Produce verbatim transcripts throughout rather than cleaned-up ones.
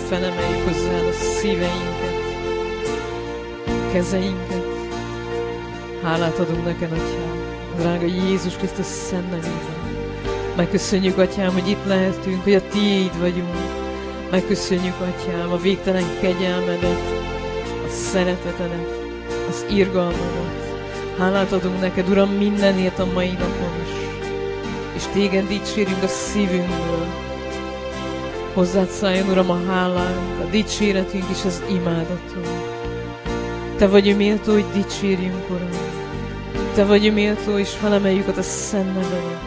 felemeljük hozzád a szíveinket, kezeinket. Hálát adunk neked, Atyám, drága Jézus Krisztus szent nevében. Megköszönjük, Atyám, hogy itt lehetünk, hogy a Tiéd vagyunk. Megköszönjük, Atyám, a végtelen kegyelmedet, a szeretetedet, az irgalmadat. Hálát adunk neked, Uram, mindenért a mai napon is. És téged dicsérünk a szívünkből. Hozzád szálljon, Uram, a hálánk, a dicséretünk és az imádatunk. Te vagy méltó, hogy dicsérjünk, Uram. Te vagy méltó, és felemeljük a te szent nevedet.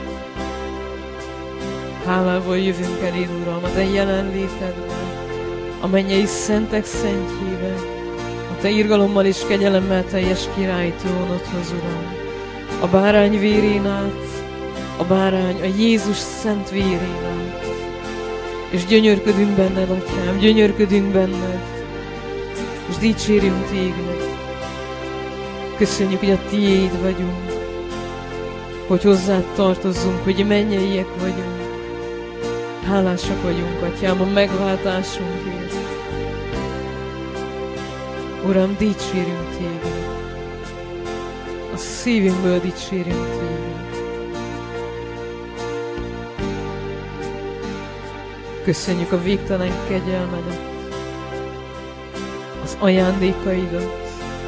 Hálával jövünk eléd, Uram, a te jelenlétedben, a mennyei szentek szentjében, a te irgalommal és kegyelemmel teljes király trónodhoz, Uram. A bárány vérén át, a bárány, a Jézus szent vérén át. És gyönyörködünk benned, Atyám, gyönyörködünk benned, és dicsérünk téged. Köszönjük, hogy a Tiéd vagyunk, hogy hozzád tartozzunk, hogy mennyeiek vagyunk. Hálásak vagyunk, Atyám, a megváltásunkért. Uram, dicsérünk téged. A szívünkből dicsérünk téged. Köszönjük a végtelen kegyelmedet, az ajándékaidat,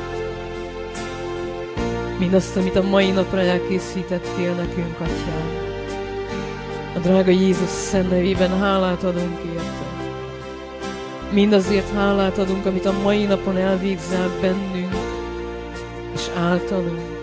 mindazt, amit a mai napra elkészítettél nekünk, Atyám. A drága Jézus szent nevében hálát adunk érte. Mindazért hálát adunk, amit a mai napon elvégzel bennünk és általunk.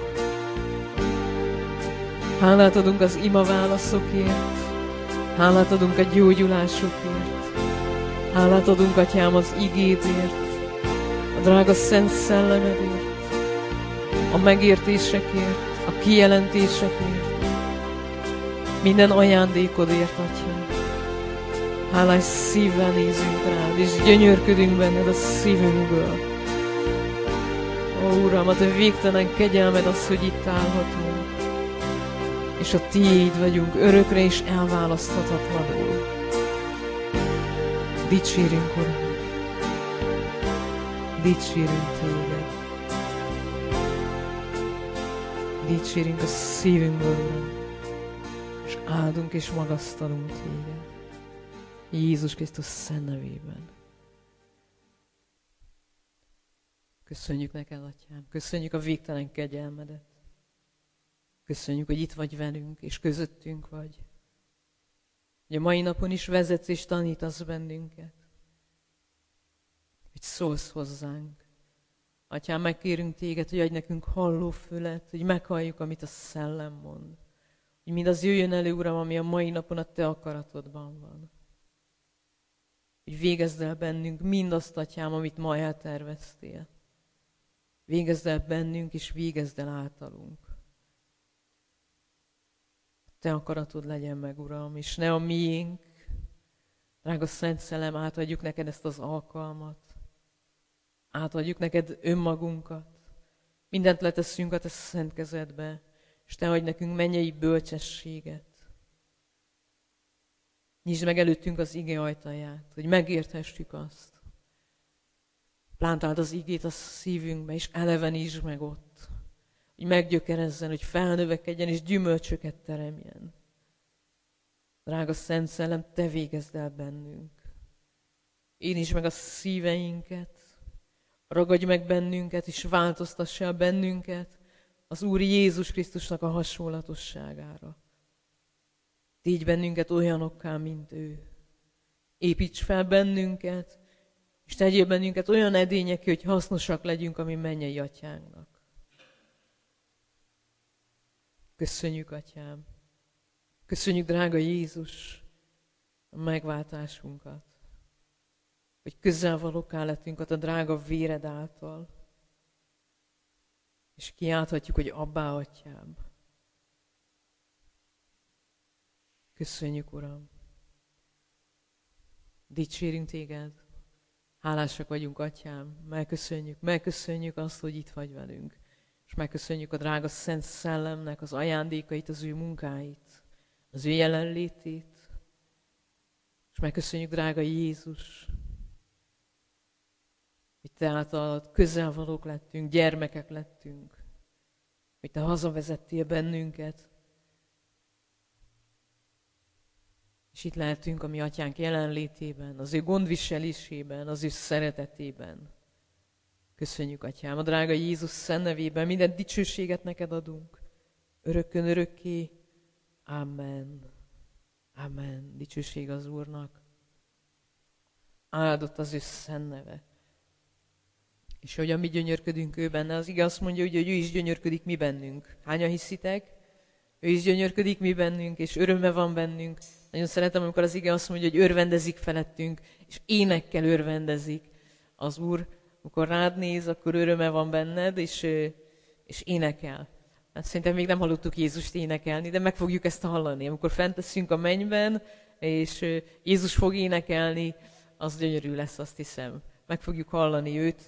Hálát adunk az ima válaszokért, hálát adunk a gyógyulásokért, hálát adunk, Atyám, az igédért, a drága szent szellemedért, a megértésekért, a kijelentésekért, minden ajándékodért, Atyám. Hálás szívvel nézünk rád, és gyönyörködünk benned a szívünkből. Ó, Uram, a te végtelen kegyelmed az, hogy itt állhatunk, és a Tiéd vagyunk örökre és elválaszthatatlanul. Dicsérünk, Uram! Dicsérünk téged! Dicsérünk a szívünkből, Uram! És áldunk és magasztalunk téged. Jézus Krisztus szent nevében. Köszönjük neked, Atyám! Köszönjük a végtelen kegyelmedet! Köszönjük, hogy itt vagy velünk, és közöttünk vagy. Hogy a mai napon is vezetsz és tanítasz bennünket. Hogy szólsz hozzánk. Atyám, megkérünk téged, hogy adj nekünk hallófület, hogy meghalljuk, amit a szellem mond. Hogy mindaz jöjjön elő, Uram, ami a mai napon a te akaratodban van. Hogy végezd el bennünk mindazt, Atyám, amit ma elterveztél. Végezd el bennünk, és végezd el általunk. Te akaratod legyen meg, Uram, és ne a miénk. Drága Szent Szellem, átadjuk neked ezt az alkalmat. Átadjuk neked önmagunkat. Mindent leteszünk a te szent kezedbe, és te adj nekünk mennyei bölcsességet. Nyisd meg előttünk az ige ajtaját, hogy megérthessük azt. Plántáld az igét a szívünkbe, és elevenítsd meg ott. Hogy meggyökerezzen, hogy felnövekedjen, és gyümölcsöket teremjen. Drága Szent Szellem, te végezd el bennünk. Érintsd meg a szíveinket, ragadj meg bennünket, és változtass el bennünket az Úr Jézus Krisztusnak a hasonlatosságára. Tégy bennünket olyanokká, mint ő. Építs fel bennünket, és tegyél bennünket olyan edényeké, hogy hasznosak legyünk a mi mennyei Atyánknak. Köszönjük, Atyám! Köszönjük, drága Jézus, a megváltásunkat, hogy közelvalókká lettünk a drága véred által, és kiálthatjuk, hogy Abbá, Atyám. Köszönjük, Uram! Dicsérünk téged, hálásak vagyunk, Atyám, megköszönjük, megköszönjük azt, hogy itt vagy velünk, és megköszönjük a drága Szent Szellemnek az ajándékait, az ő munkáit, az ő jelenlétét, és megköszönjük, drága Jézus, hogy Te általad közelvalók lettünk, gyermekek lettünk, hogy Te hazavezettél bennünket, és itt lehetünk a mi Atyánk jelenlétében, az ő gondviselésében, az ő szeretetében. Köszönjük, Atyám, a drága Jézus szent nevében minden dicsőséget neked adunk, örökkön örökké. Amen. Amen. Dicsőség az Úrnak. Áldott az ő szent neve. És hogyan mi gyönyörködünk ő benne, az ige azt mondja, hogy ő is gyönyörködik mi bennünk. Hányan hiszitek? Ő is gyönyörködik mi bennünk, és öröme van bennünk. Nagyon szeretem, amikor az ige azt mondja, hogy örvendezik felettünk, és énekkel örvendezik az Úr. Amikor rád néz, akkor öröme van benned, és, és énekel. Hát szerintem még nem hallottuk Jézust énekelni, de meg fogjuk ezt hallani. Amikor fent leszünk a mennyben, és Jézus fog énekelni, az gyönyörű lesz, azt hiszem. Meg fogjuk hallani őt,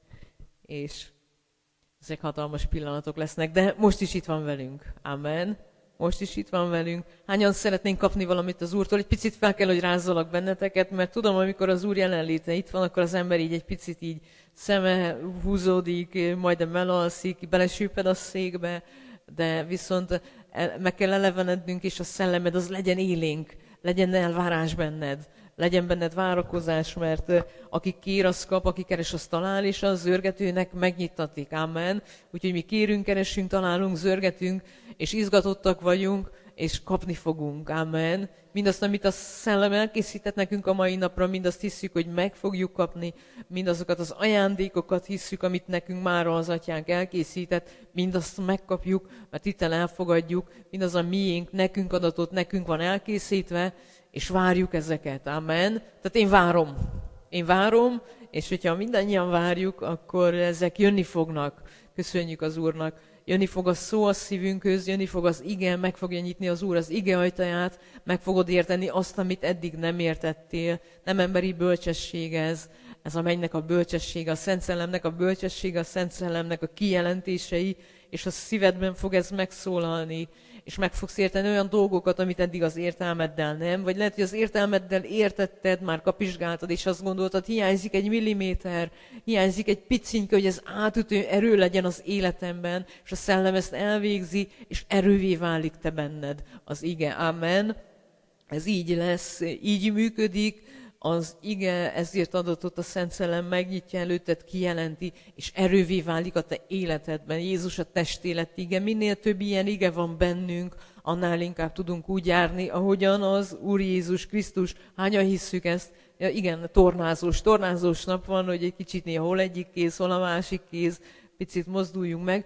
és ezek hatalmas pillanatok lesznek, de most is itt van velünk. Amen. Most is itt van velünk. Hányan szeretnénk kapni valamit az Úrtól? Egy picit fel kell, hogy rázzalak benneteket, mert tudom, amikor az Úr jelenléte itt van, akkor az ember így egy picit így szeme húzódik, majdnem elalszik, belesüpped a székbe, de viszont meg kell elevenednünk, és a szellemed az legyen élénk, legyen elvárás benned, legyen benned várakozás, mert aki kér, az kap, aki keres, az talál, és az zörgetőnek megnyitatik. Amen. Úgyhogy mi kérünk, keresünk, találunk, zörgetünk, és izgatottak vagyunk, és kapni fogunk. Amen. Mindazt, amit a szellem elkészített nekünk a mai napra, mindazt hiszük, hogy meg fogjuk kapni, mindazokat az ajándékokat hiszük, amit nekünk már az Atyánk elkészített, mindazt megkapjuk, mert itt elfogadjuk, mindaz a miénk, nekünk adatot, nekünk van elkészítve, és várjuk ezeket. Amen. Tehát én várom. Én várom, és hogyha mindannyian várjuk, akkor ezek jönni fognak. Köszönjük az Úrnak. Jönni fog a szó a szívünkhöz, jönni fog az ige, meg fogja nyitni az Úr az ige ajtaját, meg fogod érteni azt, amit eddig nem értettél. Nem emberi bölcsesség ez, ez a mennynek a bölcsessége, a Szent Szellemnek a bölcsessége, a Szent Szellemnek a kijelentései, és a szívedben fog ez megszólalni, és meg fogsz érteni olyan dolgokat, amit eddig az értelmeddel nem, vagy lehet, hogy az értelmeddel értetted, már kapizsgáltad, és azt gondoltad, hiányzik egy milliméter, hiányzik egy picinke, hogy ez átütő erő legyen az életemben, és a Szellem ezt elvégzi, és erővé válik te benned az ige. Amen. Ez így lesz, így működik, az ige, ezért adatot a Szent Szellem megnyitja előtted, kijelenti, és erővé válik a te életedben. Jézus a testélet ige. Minél több ilyen ige van bennünk, annál inkább tudunk úgy járni, ahogyan az Úr Jézus Krisztus. Hányan hisszük ezt? Ja, igen, tornázós, tornázós nap van, hogy egy kicsit néha hol egyik kéz, hol a másik kéz, picit mozduljunk meg,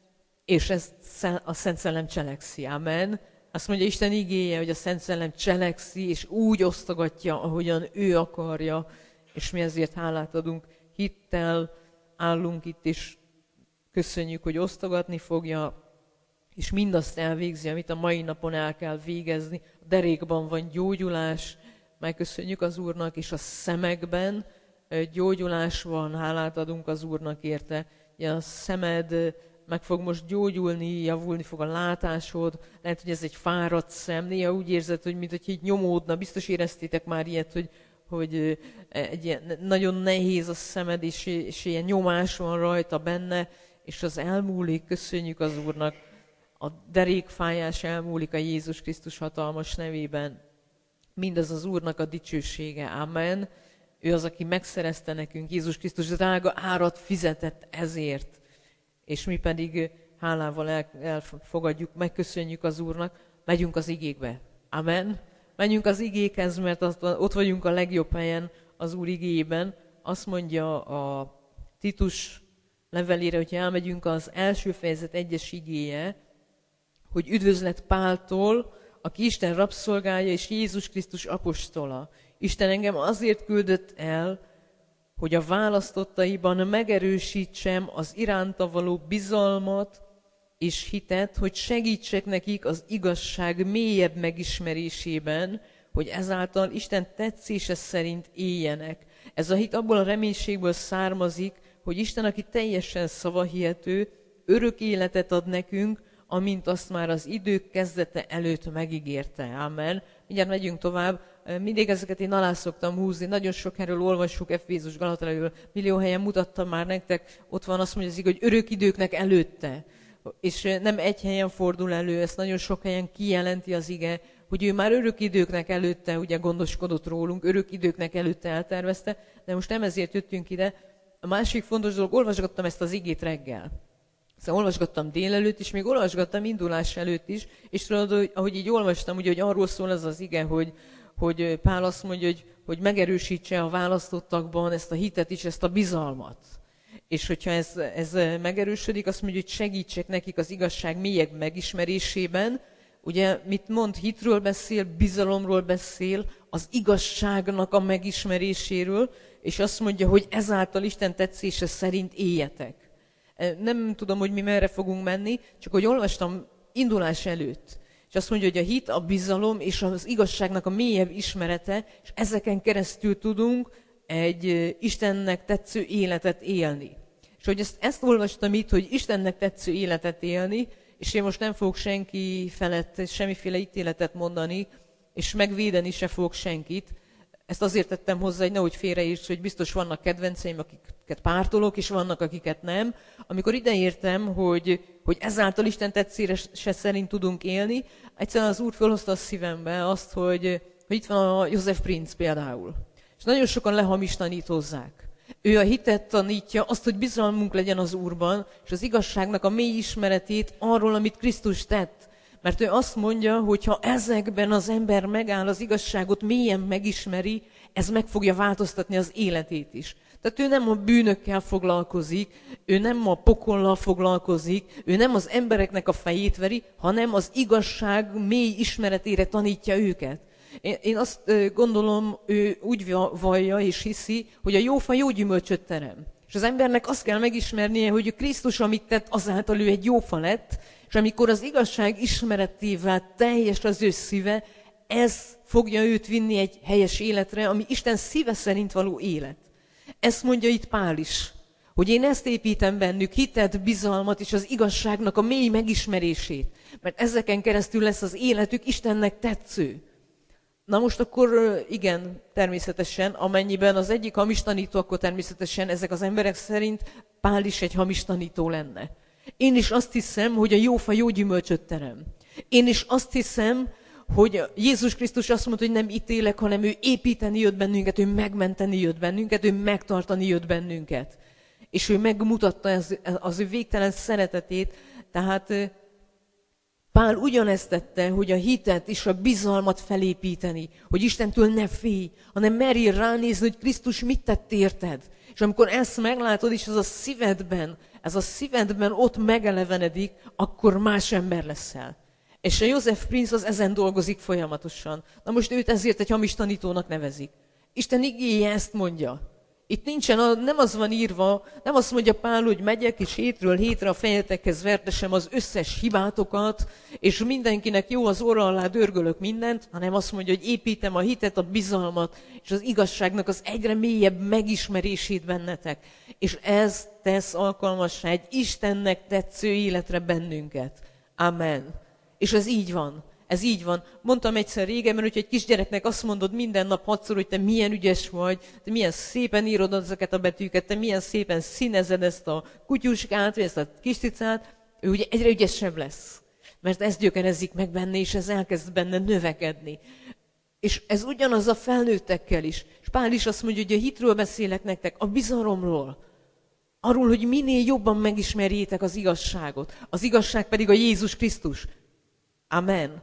és ezt a Szent Szellem cselekszi. Amen. Azt mondja Isten igéje, hogy a Szent Szellem cselekszi, és úgy osztogatja, ahogyan ő akarja, és mi ezért hálát adunk. Hittel állunk itt, és köszönjük, hogy osztogatni fogja, és mindazt elvégzi, amit a mai napon el kell végezni. A derékban van gyógyulás, megköszönjük az Úrnak, és a szemekben gyógyulás van, hálát adunk az Úrnak érte. A szemed meg fog most gyógyulni, javulni fog a látásod, lehet, hogy ez egy fáradt szem, néha úgy érzed, hogy mint hogy így nyomódna, biztos éreztétek már ilyet, hogy, hogy egy ilyen, nagyon nehéz a szemed, és, és ilyen nyomás van rajta benne, és az elmúlik, köszönjük az Úrnak, a derékfájás elmúlik a Jézus Krisztus hatalmas nevében. Mindez az Úrnak a dicsősége, amen. Ő az, aki megszerezte nekünk, Jézus Krisztus drága árat fizetett ezért. És mi pedig hálával el, elfogadjuk, megköszönjük az Úrnak, megyünk az igékbe. Amen. Menjünk az igékhez, mert ott vagyunk a legjobb helyen az Úr igéjében. Azt mondja a Titus levelére, hogyha elmegyünk, az első fejezet egyes igéje, hogy üdvözlet Páltól, aki Isten rabszolgája és Jézus Krisztus apostola. Isten engem azért küldött el, hogy a választottaiban megerősítsem az iránta való bizalmat és hitet, hogy segítsek nekik az igazság mélyebb megismerésében, hogy ezáltal Isten tetszése szerint éljenek. Ez a hit abból a reménységből származik, hogy Isten, aki teljesen szavahihető, örök életet ad nekünk, amint azt már az idők kezdete előtt megígérte. Amen. mindjárt megyünk tovább. Mindig ezeket én alá szoktam húzni. Nagyon sok erről olvassuk, Efézus, Galatalairól, millió helyen mutattam már nektek. Ott van azt mondja, hogy örök időknek előtte. És nem egy helyen fordul elő, ezt nagyon sok helyen kijelenti az ige, hogy ő már örök időknek előtte ugye gondoskodott rólunk, örök időknek előtte eltervezte, de most nem ezért jöttünk ide. A másik fontos dolog, olvasgattam ezt az igét reggel. Szóval olvasgattam délelőtt is, még olvasgattam indulás előtt is, és tudod, ahogy így olvastam, ugye, hogy arról szól ez az ige, hogy, hogy Pál azt mondja, hogy, hogy megerősítse a választottakban ezt a hitet is, ezt a bizalmat. És hogyha ez, ez megerősödik, azt mondja, hogy segítsek nekik az igazság mélyebb megismerésében. Ugye, mit mond, hitről beszél, bizalomról beszél, az igazságnak a megismeréséről, és azt mondja, hogy ezáltal Isten tetszése szerint éljetek. Nem tudom, hogy mi merre fogunk menni, csak hogy olvastam indulás előtt. És azt mondja, hogy a hit, a bizalom és az igazságnak a mélyebb ismerete, és ezeken keresztül tudunk egy Istennek tetsző életet élni. És hogy ezt, ezt olvastam itt, hogy Istennek tetsző életet élni, és én most nem fogok senki felett semmiféle ítéletet mondani, és megvédeni se fogok senkit. Ezt azért tettem hozzá, hogy nehogy félreérts, hogy biztos vannak kedvenceim, akiket pártolok, és vannak, akiket nem. Amikor ideértem, hogy, hogy ezáltal Isten tetszése szerint tudunk élni, egyszerűen az Úr fölhozta a szívembe azt, hogy, hogy itt van a Joseph Prince például. És nagyon sokan lehamistanítozzák. Ő a hitet tanítja, azt, hogy bizalmunk legyen az Úrban, és az igazságnak a mély ismeretét arról, amit Krisztus tett. Mert ő azt mondja, hogy ha ezekben az ember megáll, az igazságot mélyen megismeri, ez meg fogja változtatni az életét is. Tehát ő nem a bűnökkel foglalkozik, ő nem a pokollal foglalkozik, ő nem az embereknek a fejét veri, hanem az igazság mély ismeretére tanítja őket. Én azt gondolom, ő úgy vallja és hiszi, hogy a jó fa jó gyümölcsöt terem. És az embernek azt kell megismernie, hogy Krisztus, amit tett, azáltal ő egy jó fa lett, és amikor az igazság ismeretével teljes az ő szíve, ez fogja őt vinni egy helyes életre, ami Isten szíve szerint való élet. Ezt mondja itt Pál is, hogy én ezt építem bennük, hitet, bizalmat és az igazságnak a mély megismerését, mert ezeken keresztül lesz az életük Istennek tetsző. Na most akkor igen, természetesen, amennyiben az egyik hamis tanító, akkor természetesen ezek az emberek szerint Pál is egy hamis tanító lenne. Én is azt hiszem, hogy a jó fa jó gyümölcsöt terem. Én is azt hiszem, hogy Jézus Krisztus azt mondta, hogy nem ítélek, hanem ő építeni jött bennünket, ő megmenteni jött bennünket, ő megtartani jött bennünket. És ő megmutatta az, az ő végtelen szeretetét, tehát Pál ugyanezt tette, hogy a hitet és a bizalmat felépíteni, hogy Istentől ne félj, hanem merjél ránézni, hogy Krisztus mit tett érted. És amikor ezt meglátod, és ez a szívedben, ez a szívedben ott megelevenedik, akkor más ember leszel. És a Joseph Prince az ezen dolgozik folyamatosan. Na most őt ezért egy hamis tanítónak nevezik. Isten igéje ezt mondja. Itt nincsen, nem az van írva, nem azt mondja Pál, hogy megyek, és hétről hétre a fejetekhez vertesem az összes hibátokat, és mindenkinek jó az orra alá dörgölök mindent, hanem azt mondja, hogy építem a hitet, a bizalmat, és az igazságnak az egyre mélyebb megismerését bennetek. És ez tesz alkalmassá egy Istennek tetsző életre bennünket. Amen. És ez így van. Ez így van. Mondtam egyszer régen, hogyha egy kisgyereknek azt mondod minden nap hatszor, hogy te milyen ügyes vagy, te milyen szépen írod ezeket a betűket, te milyen szépen színezed ezt a kutyuskát, vagy ezt a kis cicát, ő ugye egyre ügyesebb lesz. Mert ez gyökerezik meg benne, és ez elkezd benne növekedni. És ez ugyanaz a felnőttekkel is. És Pál is azt mondja, hogy a hitről beszélek nektek, a bizalomról. Arról, hogy minél jobban megismerjétek az igazságot. Az igazság pedig a Jézus Krisztus. Amen.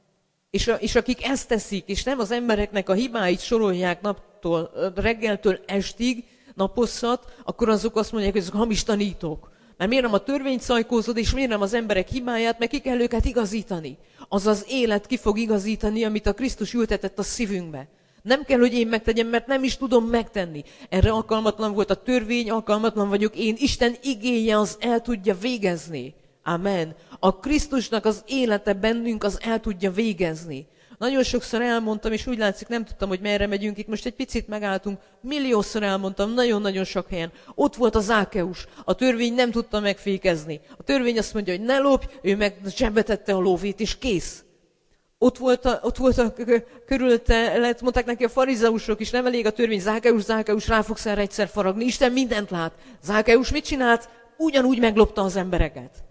És, a, és akik ezt teszik, és nem az embereknek a hibáit sorolják naptól, reggeltől estig, naposszat, akkor azok azt mondják, hogy ezek hamis tanítók. Mert miért nem a törvényt szajkózod, és miért nem az emberek hibáját, mert ki kell őket igazítani. Az az élet ki fog igazítani, amit a Krisztus ültetett a szívünkbe. Nem kell, hogy én megtegyem, mert nem is tudom megtenni. Erre alkalmatlan volt a törvény, alkalmatlan vagyok én. Isten igéje az el tudja végezni. Amen. A Krisztusnak az élete bennünk az el tudja végezni. Nagyon sokszor elmondtam, és úgy látszik, nem tudtam, hogy merre megyünk. Itt most egy picit megálltunk. Milliószor elmondtam, nagyon-nagyon sok helyen. Ott volt a Zákeus. A törvény nem tudta megfékezni. A törvény azt mondja, hogy ne lopj, ő meg zsebbe tette a lóvét, és kész. Ott voltak, ott voltak körülötte, lehet, mondták neki a farizeusok is, nem elég a törvény, Zákeus, Zákeus, rá fogsz erre egyszer faragni. Isten mindent lát. Zákeus mit csinált? Ugyanúgy meglopta az embereket.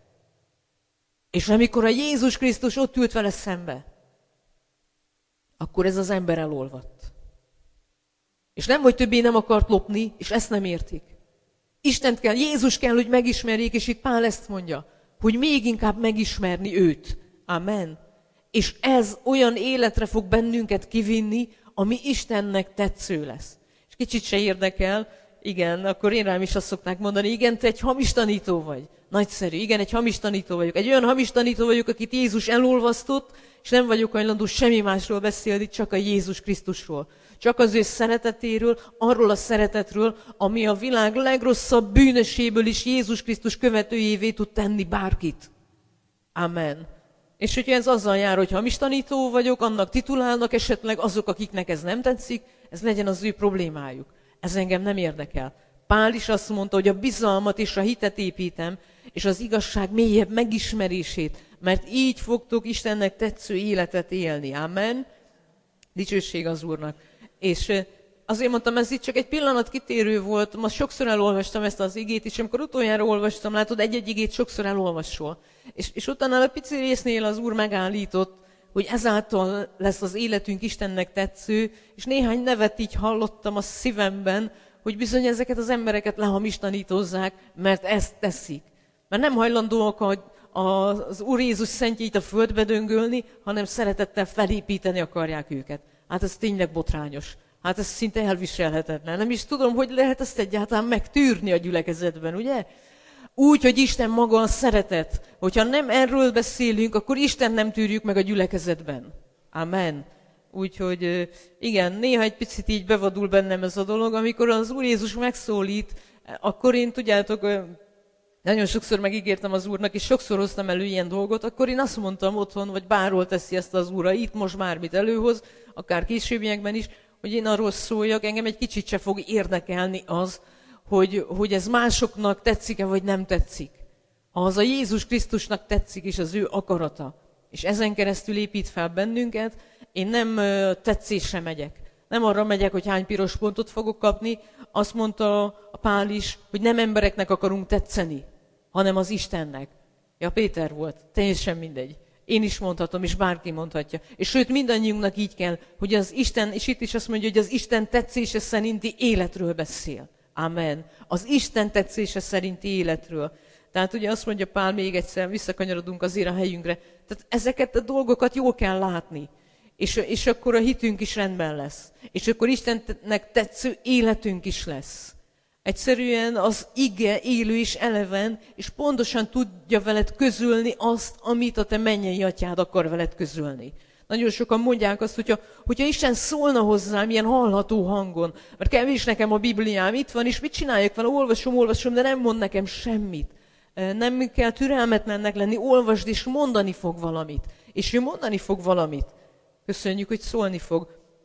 És amikor a Jézus Krisztus ott ült vele szembe, akkor ez az ember elolvadt. És nem, hogy többé nem akart lopni, és ezt nem értik. Istent kell, Jézus kell, hogy megismerjék, és itt Pál ezt mondja, hogy még inkább megismerni őt. Amen. És ez olyan életre fog bennünket kivinni, ami Istennek tetsző lesz. És kicsit se érdekel, igen, akkor én rám is azt szokták mondani, igen, te egy hamis tanító vagy. Nagyszerű, igen, egy hamis tanító vagyok. Egy olyan hamis tanító vagyok, akit Jézus elolvasztott, és nem vagyok hajlandó semmi másról beszélni, csak a Jézus Krisztusról. Csak az ő szeretetéről, arról a szeretetről, ami a világ legrosszabb bűnöséből is Jézus Krisztus követőjévé tud tenni bárkit. Amen. És hogyha ez azzal jár, hogy hamis tanító vagyok, annak titulálnak esetleg azok, akiknek ez nem tetszik, ez legyen az ő problémájuk. Ez engem nem érdekel. Pál is azt mondta, hogy a bizalmat és a hitet építem, és az igazság mélyebb megismerését, mert így fogtok Istennek tetsző életet élni. Amen. Dicsőség az Úrnak. És azért mondtam, ez itt csak egy pillanat kitérő volt, ma sokszor elolvastam ezt az igét, és amikor utoljára olvastam, látod, egy-egy igét sokszor elolvasol. És, és utána a pici résznél az Úr megállított, hogy ezáltal lesz az életünk Istennek tetsző, és néhány nevet így hallottam a szívemben, hogy bizony ezeket az embereket lehamistanítozzák, mert ezt teszik. Mert nem hajlandóak az Úr Jézus szentjét a földbe döngölni, hanem szeretettel felépíteni akarják őket. Hát ez tényleg botrányos. Hát ez szinte elviselhetetlen. Nem is tudom, hogy lehet ezt egyáltalán megtűrni a gyülekezetben, ugye? Úgy, hogy Isten maga a szeretet. Hogyha nem erről beszélünk, akkor Isten nem tűrjük meg a gyülekezetben. Amen. Úgyhogy igen, néha egy picit így bevadul bennem ez a dolog, amikor az Úr Jézus megszólít, akkor én, tudjátok, nagyon sokszor megígértem az Úrnak, és sokszor hoztam elő ilyen dolgot, akkor én azt mondtam otthon, vagy bárhol teszi ezt az Úr, itt most bármit előhoz, akár későbbiekben is, hogy én arról szóljak, engem egy kicsit se fog érdekelni az, hogy, hogy ez másoknak tetszik-e, vagy nem tetszik. Ha az a Jézus Krisztusnak tetszik, és az ő akarata, és ezen keresztül épít fel bennünket, én nem tetszésre megyek. Nem arra megyek, hogy hány piros pontot fogok kapni, azt mondta a Pál is, hogy nem embereknek akarunk tetszeni, hanem az Istennek. Ja, Péter volt, teljesen mindegy. Én is mondhatom, és bárki mondhatja. És sőt, mindannyiunknak így kell, hogy az Isten, és itt is azt mondja, hogy az Isten tetszése szerinti életről beszél. Amen. Az Isten tetszése szerinti életről. Tehát ugye azt mondja Pál még egyszer, visszakanyarodunk azért a helyünkre. Tehát ezeket a dolgokat jól kell látni. És, és akkor a hitünk is rendben lesz. És akkor Istennek tetsző életünk is lesz. Egyszerűen az ige élő és eleven, és pontosan tudja veled közölni azt, amit a te mennyei atyád akar veled közölni. Nagyon sokan mondják azt, hogyha, hogyha Isten szólna hozzám ilyen hallható hangon, mert kevés nekem a Bibliám, itt van, és mit csináljak vele? Olvasom, olvasom, de nem mond nekem semmit. Nem kell türelmetlennek lenni, olvasd, és mondani fog valamit. És ő mondani fog valamit. Köszönjük, hogy szólni fog.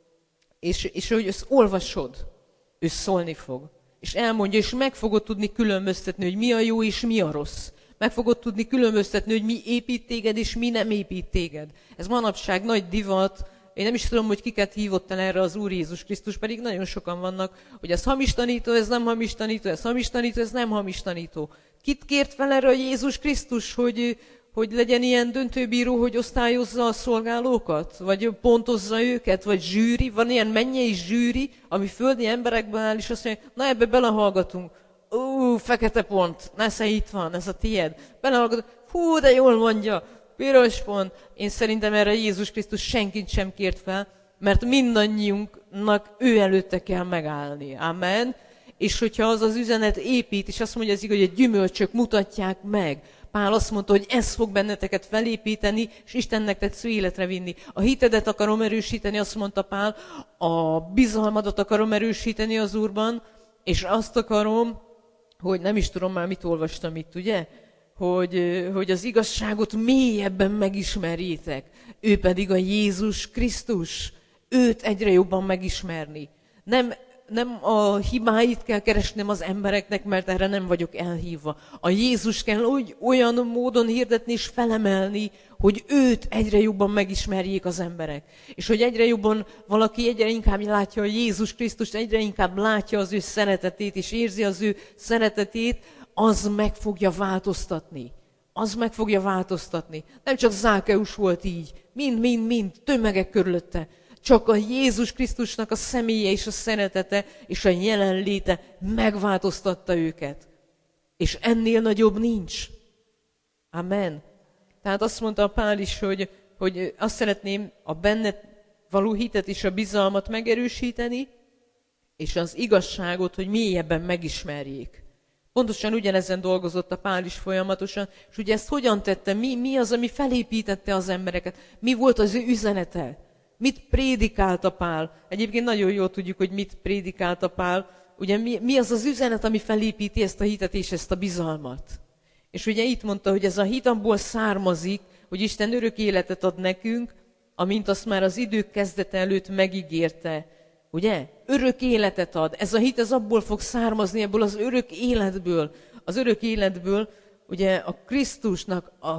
És, és hogy ezt olvasod, ő szólni fog. És elmondja, és meg fogod tudni különböztetni, hogy mi a jó és mi a rossz. Meg fogod tudni különböztetni, hogy mi épít téged, és mi nem épít téged. Ez manapság nagy divat. Én nem is tudom, hogy kiket hívott el erre az Úr Jézus Krisztus, pedig nagyon sokan vannak, hogy ez hamis tanító, ez nem hamis tanító, ez hamis tanító, ez nem hamis tanító. Kit kért fel erre a Jézus Krisztus, hogy, hogy legyen ilyen döntőbíró, hogy osztályozza a szolgálókat? Vagy pontozza őket? Vagy zsűri? Van ilyen mennyei zsűri, ami földi emberekben áll, és azt mondja, na ebbe belehallgatunk. Ú, fekete pont, nesze itt van, ez a tied. Belehallgatunk, hú, de jól mondja, piros pont. Én szerintem erre Jézus Krisztus senkit sem kért fel, mert mindannyiunknak ő előtte kell megállni. Amen. És hogyha az az üzenet épít, és azt mondja az igaz, hogy a gyümölcsök mutatják meg. Pál azt mondta, hogy ez fog benneteket felépíteni, és Istennek tetsző életre vinni. A hitedet akarom erősíteni, azt mondta Pál, a bizalmadat akarom erősíteni az Úrban, és azt akarom, hogy nem is tudom már, mit olvastam itt, ugye? Hogy, hogy az igazságot mélyebben megismerjétek. Ő pedig a Jézus Krisztus. Őt egyre jobban megismerni. Nem nem a hibáit kell keresnem az embereknek, mert erre nem vagyok elhívva. A Jézus kell úgy, olyan módon hirdetni és felemelni, hogy őt egyre jobban megismerjék az emberek. És hogy egyre jobban valaki egyre inkább látja a Jézus Krisztust, egyre inkább látja az ő szeretetét, és érzi az ő szeretetét, az meg fogja változtatni. Az meg fogja változtatni. Nem csak Zákeus volt így. Mind, mind, mind, tömegek körülötte. Csak a Jézus Krisztusnak a személye és a szeretete és a jelenléte megváltoztatta őket. És ennél nagyobb nincs. Amen. Tehát azt mondta a Pál is, hogy, hogy azt szeretném a benned való hitet és a bizalmat megerősíteni, és az igazságot, hogy mélyebben megismerjék. Pontosan ugyanezen dolgozott a Pál is folyamatosan, és ugye ezt hogyan tette, mi, mi az, ami felépítette az embereket, mi volt az ő üzenete, mit prédikált a Pál. Egyébként nagyon jól tudjuk, hogy mit prédikált a Pál, ugye mi, mi az az üzenet, ami felépíti ezt a hitet és ezt a bizalmat. És ugye itt mondta, hogy ez a hit abból származik, hogy Isten örök életet ad nekünk, amint azt már az idők kezdete előtt megígérte. Ugye? Örök életet ad. Ez a hit, ez abból fog származni, ebből az örök életből. Az örök életből, ugye a Krisztusnak a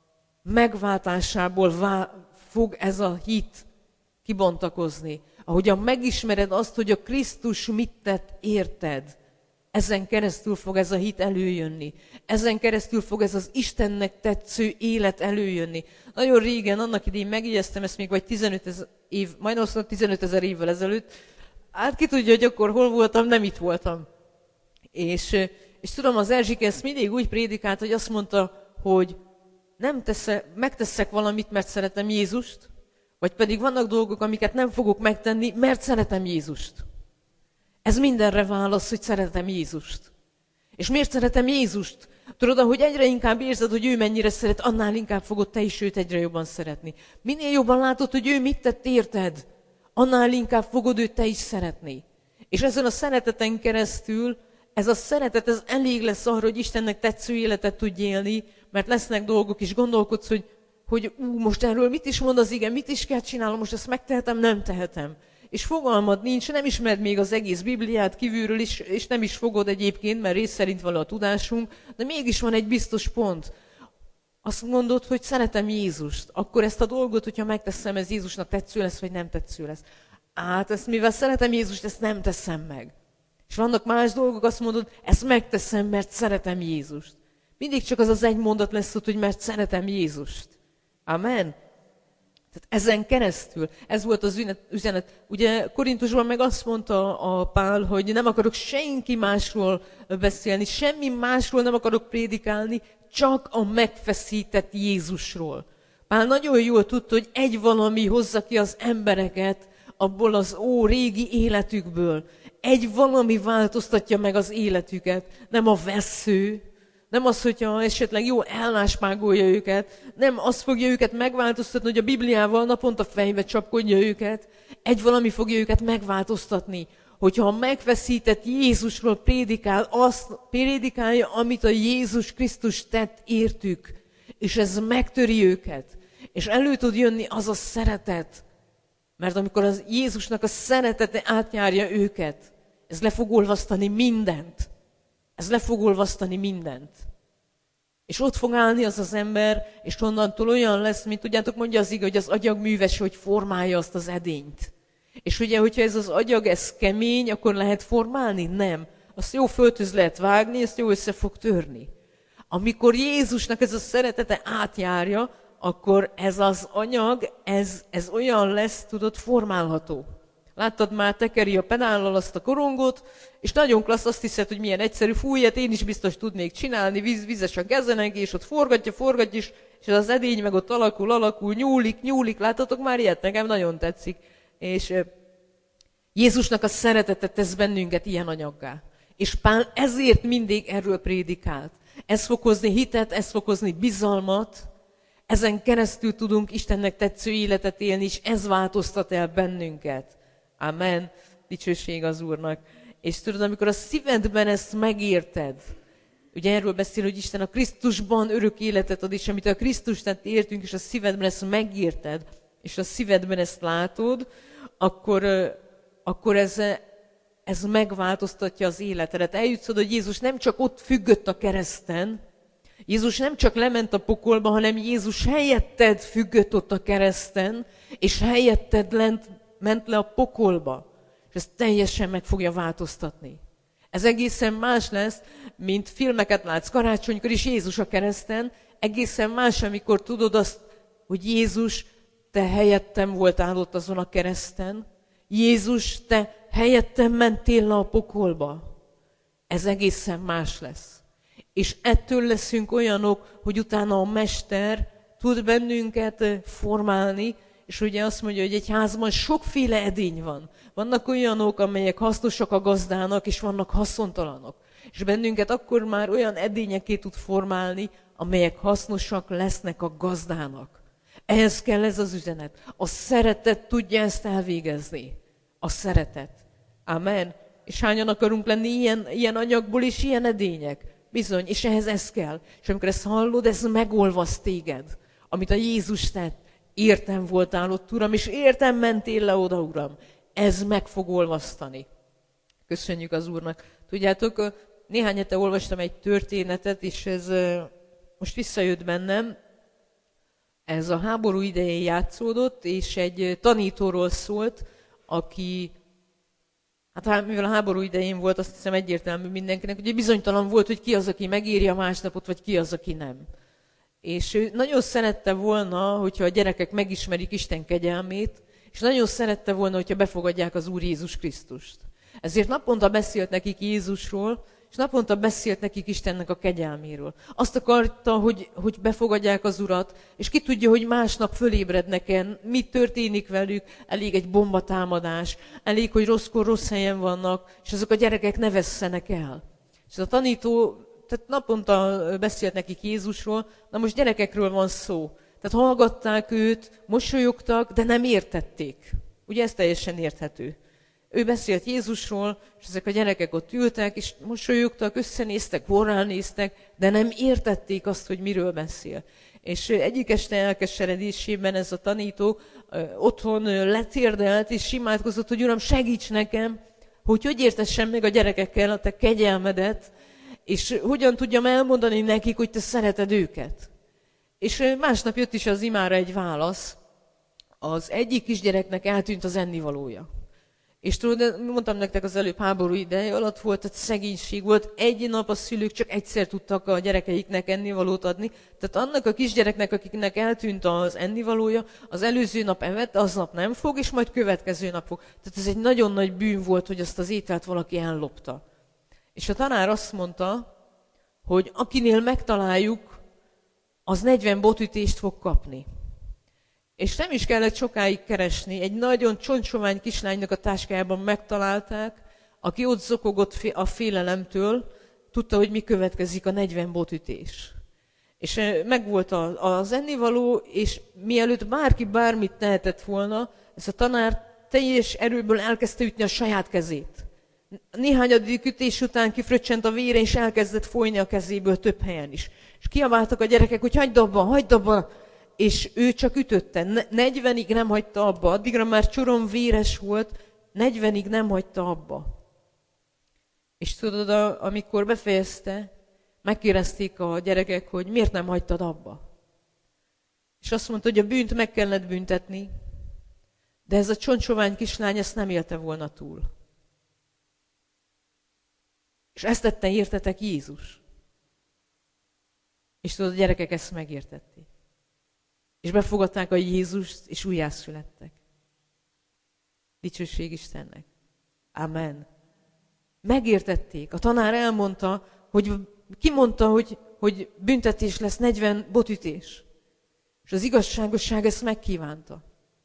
megváltásából vá- fog ez a hit kibontakozni. Ahogyan megismered azt, hogy a Krisztus mit tett érted, ezen keresztül fog ez a hit előjönni. Ezen keresztül fog ez az Istennek tetsző élet előjönni. Nagyon régen, annak idején megjegyeztem ezt még vagy tizenöt ezer év, majdnem azt mondom, tizenöt ezer évvel ezelőtt. Hát ki tudja, hogy akkor hol voltam, nem itt voltam. És, és tudom, az Erzsike ezt mindig úgy prédikált, hogy azt mondta, hogy nem tesze, megteszek valamit, mert szeretem Jézust, vagy pedig vannak dolgok, amiket nem fogok megtenni, mert szeretem Jézust. Ez mindenre válasz, hogy szeretem Jézust. És miért szeretem Jézust? Tudod, ahogy egyre inkább érzed, hogy ő mennyire szeret, annál inkább fogod te is őt egyre jobban szeretni. Minél jobban látod, hogy ő mit tett érted, annál inkább fogod őt te is szeretni. És ezen a szereteten keresztül, ez a szeretet, ez elég lesz arra, hogy Istennek tetsző életet tudj élni, mert lesznek dolgok, és gondolkodsz, hogy, hogy ú, most erről mit is mond az ige, mit is kell csinálnom, most ezt megtehetem, nem tehetem. És fogalmad nincs, nem ismered még az egész Bibliát kívülről is, és nem is fogod egyébként, mert rész szerint való a tudásunk, de mégis van egy biztos pont. Azt mondod, hogy szeretem Jézust, akkor ezt a dolgot, hogyha megteszem, ez Jézusnak tetsző lesz, vagy nem tetsző lesz. Hát ezt, mivel szeretem Jézust, ezt nem teszem meg. És vannak más dolgok, azt mondod, ezt megteszem, mert szeretem Jézust. Mindig csak az az egy mondat lesz ott, hogy mert szeretem Jézust. Amen. Tehát ezen keresztül, ez volt az üzenet. Ugye Korintusban meg azt mondta a Pál, hogy nem akarok senki másról beszélni, semmi másról nem akarok prédikálni, csak a megfeszített Jézusról. Pál nagyon jól tudta, hogy egy valami hozza ki az embereket abból az ó régi életükből. Egy valami változtatja meg az életüket, nem a vessző, nem az, hogyha esetleg jó elláspágolja őket, nem az fogja őket megváltoztatni, hogy a Bibliával naponta fejbe csapkodja őket, egy valami fogja őket megváltoztatni, hogyha a megfeszített Jézusról prédikál, azt prédikálja, amit a Jézus Krisztus tett értük, és ez megtöri őket, és elő tud jönni az a szeretet, mert amikor az Jézusnak a szeretete átjárja őket, ez le fog olvasztani mindent. Ez le fog olvasztani mindent. És ott fog állni az az ember, és onnantól olyan lesz, mint tudjátok, mondja az ige, hogy az agyag műves, hogy formálja azt az edényt. És ugye, hogyha ez az agyag, ez kemény, akkor lehet formálni? Nem. Azt jó földhöz lehet vágni, ezt jó össze fog törni. Amikor Jézusnak ez a szeretete átjárja, akkor ez az anyag, ez, ez olyan lesz, tudod, formálható. Láttad már, tekeri a pedállal azt a korongot, és nagyon klassz, azt hiszed, hogy milyen egyszerű, fúj, hát én is biztos tudnék csinálni, víz, vízes a kezenek, és ott forgatja, forgatja, és, és az edény meg ott alakul, alakul, nyúlik, nyúlik, láttatok már ilyet? Nekem nagyon tetszik. És Jézusnak a szeretete tesz bennünket ilyen anyaggá. És Pál ezért mindig erről prédikált. Ez fog hozni hitet, ez fog hozni bizalmat, ezen keresztül tudunk Istennek tetsző életet élni, és ez változtat el bennünket. Amen. Dicsőség az Úrnak. És tudod, amikor a szívedben ezt megérted, ugye erről beszél, hogy Isten a Krisztusban örök életet ad, és amit a Krisztus tett értünk, és a szívedben ezt megérted, és a szívedben ezt látod, akkor, akkor ez, ez megváltoztatja az életedet. Eljutsz oda, hogy Jézus nem csak ott függött a kereszten, Jézus nem csak lement a pokolba, hanem Jézus helyetted függött ott a kereszten, és helyetted lent, ment le a pokolba. És ez teljesen meg fogja változtatni. Ez egészen más lesz, mint filmeket látsz karácsonykor, és Jézus a kereszten. Egészen más, amikor tudod azt, hogy Jézus, te helyettem voltál ott azon a kereszten. Jézus, te helyettem mentél le a pokolba. Ez egészen más lesz. És ettől leszünk olyanok, hogy utána a Mester tud bennünket formálni, és ugye azt mondja, hogy egy házban sokféle edény van. Vannak olyanok, amelyek hasznosak a gazdának, és vannak haszontalanok. És bennünket akkor már olyan edényeké tud formálni, amelyek hasznosak lesznek a gazdának. Ehhez kell ez az üzenet. A szeretet tudja ezt elvégezni. A szeretet. Amen. És hányan akarunk lenni ilyen, ilyen anyagból és ilyen edények? Bizony, és ehhez ez kell. És amikor ezt hallod, ez megolvaszt téged. Amit a Jézus tett. Értem voltál ott, Uram, és értem mentél le oda, Uram. Ez meg fog olvasztani. Köszönjük az Úrnak. Tudjátok, néhány hete olvastam egy történetet, és ez most visszajött bennem. Ez a háború idején játszódott, és egy tanítóról szólt, aki, hát mivel a háború idején volt, azt hiszem egyértelmű mindenkinek, hogy bizonytalan volt, hogy ki az, aki megéri a másnapot, vagy ki az, aki nem. És ő nagyon szerette volna, hogyha a gyerekek megismerik Isten kegyelmét, és nagyon szerette volna, hogyha befogadják az Úr Jézus Krisztust. Ezért naponta beszélt nekik Jézusról, és naponta beszélt nekik Istennek a kegyelméről. Azt akarta, hogy, hogy befogadják az Urat, és ki tudja, hogy másnap fölébrednek-e, mi történik velük, elég egy bombatámadás, elég, hogy rosszkor rossz helyen vannak, és azok a gyerekek ne vesszenek el. És a tanító, tehát naponta beszélt nekik Jézusról, na most gyerekekről van szó. Tehát hallgatták őt, mosolyogtak, de nem értették. Ugye ez teljesen érthető. Ő beszélt Jézusról, és ezek a gyerekek ott ültek, és mosolyogtak, összenéztek, vorrán néztek, de nem értették azt, hogy miről beszél. És egyik este elkeseredésében ez a tanító otthon letérdelt, és imádkozott, hogy Uram, segíts nekem, hogy hogy értessem meg a gyerekekkel a te kegyelmedet, és hogyan tudjam elmondani nekik, hogy te szereted őket. És másnap jött is az imára egy válasz. Az egyik kisgyereknek eltűnt az ennivalója. És tudod, mondtam nektek az előbb háború ideje alatt volt, tehát szegénység volt. Egy nap a szülők csak egyszer tudtak a gyerekeiknek ennivalót adni. Tehát annak a kisgyereknek, akiknek eltűnt az ennivalója, az előző nap evett, aznap nem fog, és majd következő nap fog. Tehát ez egy nagyon nagy bűn volt, hogy azt az ételt valaki ellopta. És a tanár azt mondta, hogy akinél megtaláljuk, az negyven botütést fog kapni. És nem is kellett sokáig keresni, egy nagyon csontsovány kislánynak a táskájában megtalálták, aki ott zokogott a félelemtől, tudta, hogy mi következik, a negyven botütés. És megvolt az ennivaló, és mielőtt bárki bármit tehetett volna, ez a tanár teljes erőből elkezdte ütni a saját kezét. Néhányadik ütés után kifröccsent a vére, és elkezdett folyni a kezéből több helyen is. És kiabáltak a gyerekek, hogy hagyd abba, hagyd abba, és ő csak ütötte. negyvenig nem hagyta abba, addigra már csorom véres volt, negyvenig nem hagyta abba. És tudod, amikor befejezte, megkérdezték a gyerekek, hogy miért nem hagytad abba. És azt mondta, hogy a bűnt meg kellett büntetni, de ez a csontsovány kislány ezt nem élte volna túl. És ezt tette, értetek, Jézus. És tudod, a gyerekek ezt megértették. És befogadták a Jézust, és újjászülettek. Dicsőség Istennek. Amen. Megértették. A tanár elmondta, hogy kimondta, hogy, hogy büntetés lesz, negyven botütés. És az igazságosság ezt megkívánta.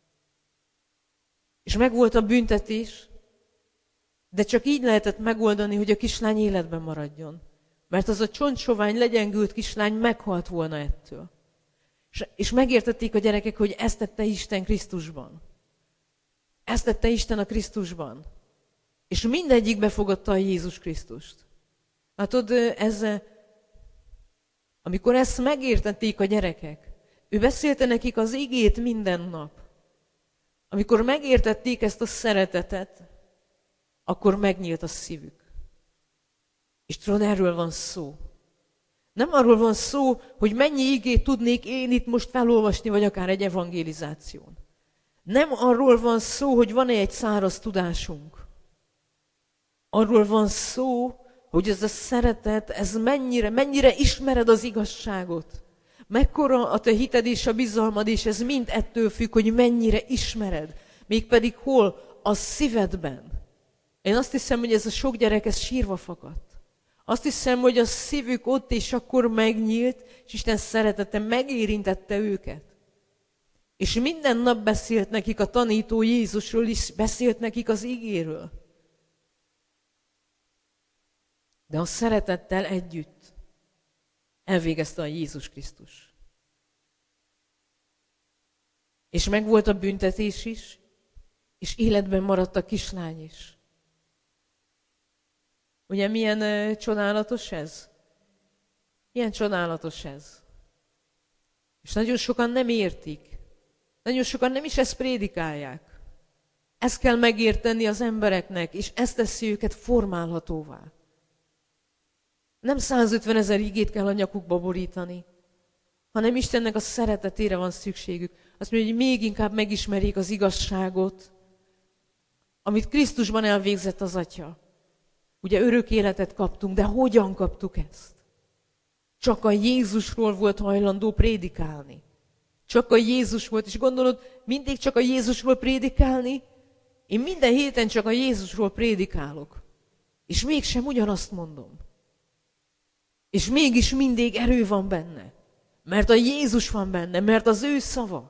És megvolt a büntetés, de csak így lehetett megoldani, hogy a kislány életben maradjon. Mert az a csontsovány, legyengült kislány meghalt volna ettől. És, és megértették a gyerekek, hogy ezt tette Isten Krisztusban. Ezt tette Isten a Krisztusban. És mindegyik befogadta a Jézus Krisztust. Látod, ez, amikor ezt megértették a gyerekek, ő beszélte nekik az igét minden nap. Amikor megértették ezt a szeretetet, akkor megnyílt a szívük. És tudod, erről van szó. Nem arról van szó, hogy mennyi igét tudnék én itt most felolvasni, vagy akár egy evangelizáción. Nem arról van szó, hogy van-e egy száraz tudásunk. Arról van szó, hogy ez a szeretet, ez mennyire, mennyire ismered az igazságot. Mekkora a te hited és a bizalmad, és ez mind ettől függ, hogy mennyire ismered. Mégpedig hol? A szívedben. Én azt hiszem, hogy ez a sok gyerek, ez sírva fakadt. Azt hiszem, hogy a szívük ott és akkor megnyílt, és Isten szeretete megérintette őket. És minden nap beszélt nekik a tanító Jézusról is, beszélt nekik az igéről. De a szeretettel együtt elvégezte a Jézus Krisztus. És megvolt a büntetés is, és életben maradt a kislány is. Ugye milyen uh, csodálatos ez? Milyen csodálatos ez? És nagyon sokan nem értik. Nagyon sokan nem is ezt prédikálják. Ezt kell megérteni az embereknek, és ezt teszi őket formálhatóvá. Nem százötven ezer igét kell a nyakukba borítani, hanem Istennek a szeretetére van szükségük. Azt mondja, hogy még inkább megismerjék az igazságot, amit Krisztusban elvégzett az Atya. Ugye örök életet kaptunk, de hogyan kaptuk ezt? Csak a Jézusról volt hajlandó prédikálni. Csak a Jézus volt, és gondolod, mindig csak a Jézusról prédikálni? Én minden héten csak a Jézusról prédikálok. És mégsem ugyanazt mondom. És mégis mindig erő van benne. Mert a Jézus van benne, mert az ő szava.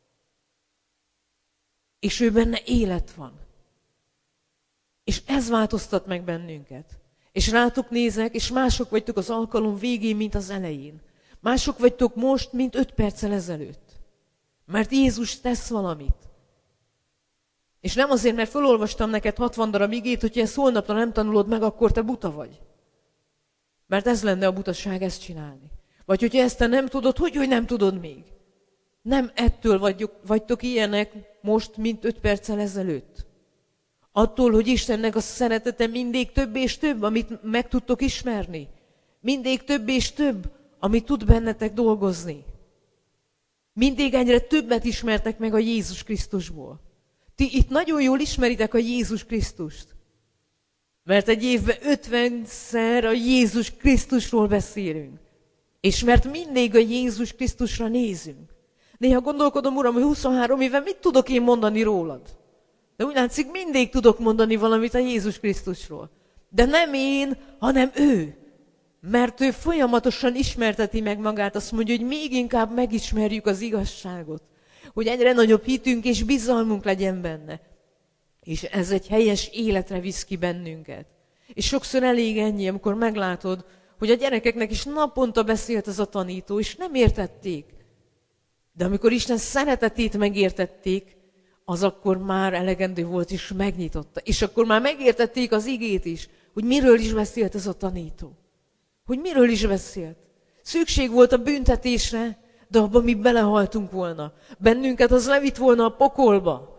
És ő benne élet van. És ez változtat meg bennünket. És rátok nézek, és mások vagytok az alkalom végén, mint az elején. Mások vagytok most, mint öt perccel ezelőtt. Mert Jézus tesz valamit. És nem azért, mert felolvastam neked hatvan darab igét, hogyha ezt holnapra nem tanulod meg, akkor te buta vagy. Mert ez lenne a butaság, ezt csinálni. Vagy hogyha ezt te nem tudod, hogy, hogy nem tudod még. Nem ettől vagyok, vagytok ilyenek most, mint öt perccel ezelőtt. Attól, hogy Istennek a szeretete mindig több és több, amit meg tudtok ismerni. Mindig több és több, amit tud bennetek dolgozni. Mindig egyre többet ismertek meg a Jézus Krisztusból. Ti itt nagyon jól ismeritek a Jézus Krisztust. Mert egy évben ötvenszer a Jézus Krisztusról beszélünk. És mert mindig a Jézus Krisztusra nézünk. Néha gondolkodom, Uram, hogy huszonhárom éve mit tudok én mondani rólad? De úgy látszik, mindig tudok mondani valamit a Jézus Krisztusról. De nem én, hanem ő. Mert ő folyamatosan ismerteti meg magát, azt mondja, hogy még inkább megismerjük az igazságot. Hogy egyre nagyobb hitünk és bizalmunk legyen benne. És ez egy helyes életre visz ki bennünket. És sokszor elég ennyi, amikor meglátod, hogy a gyerekeknek is naponta beszélt ez a tanító, és nem értették. De amikor Isten szeretetét megértették, az akkor már elegendő volt, és megnyitotta. És akkor már megértették az igét is, hogy miről is beszélt ez a tanító. Hogy miről is beszélt. Szükség volt a büntetésre, de abban mi belehaltunk volna. Bennünket az levitt volna a pokolba.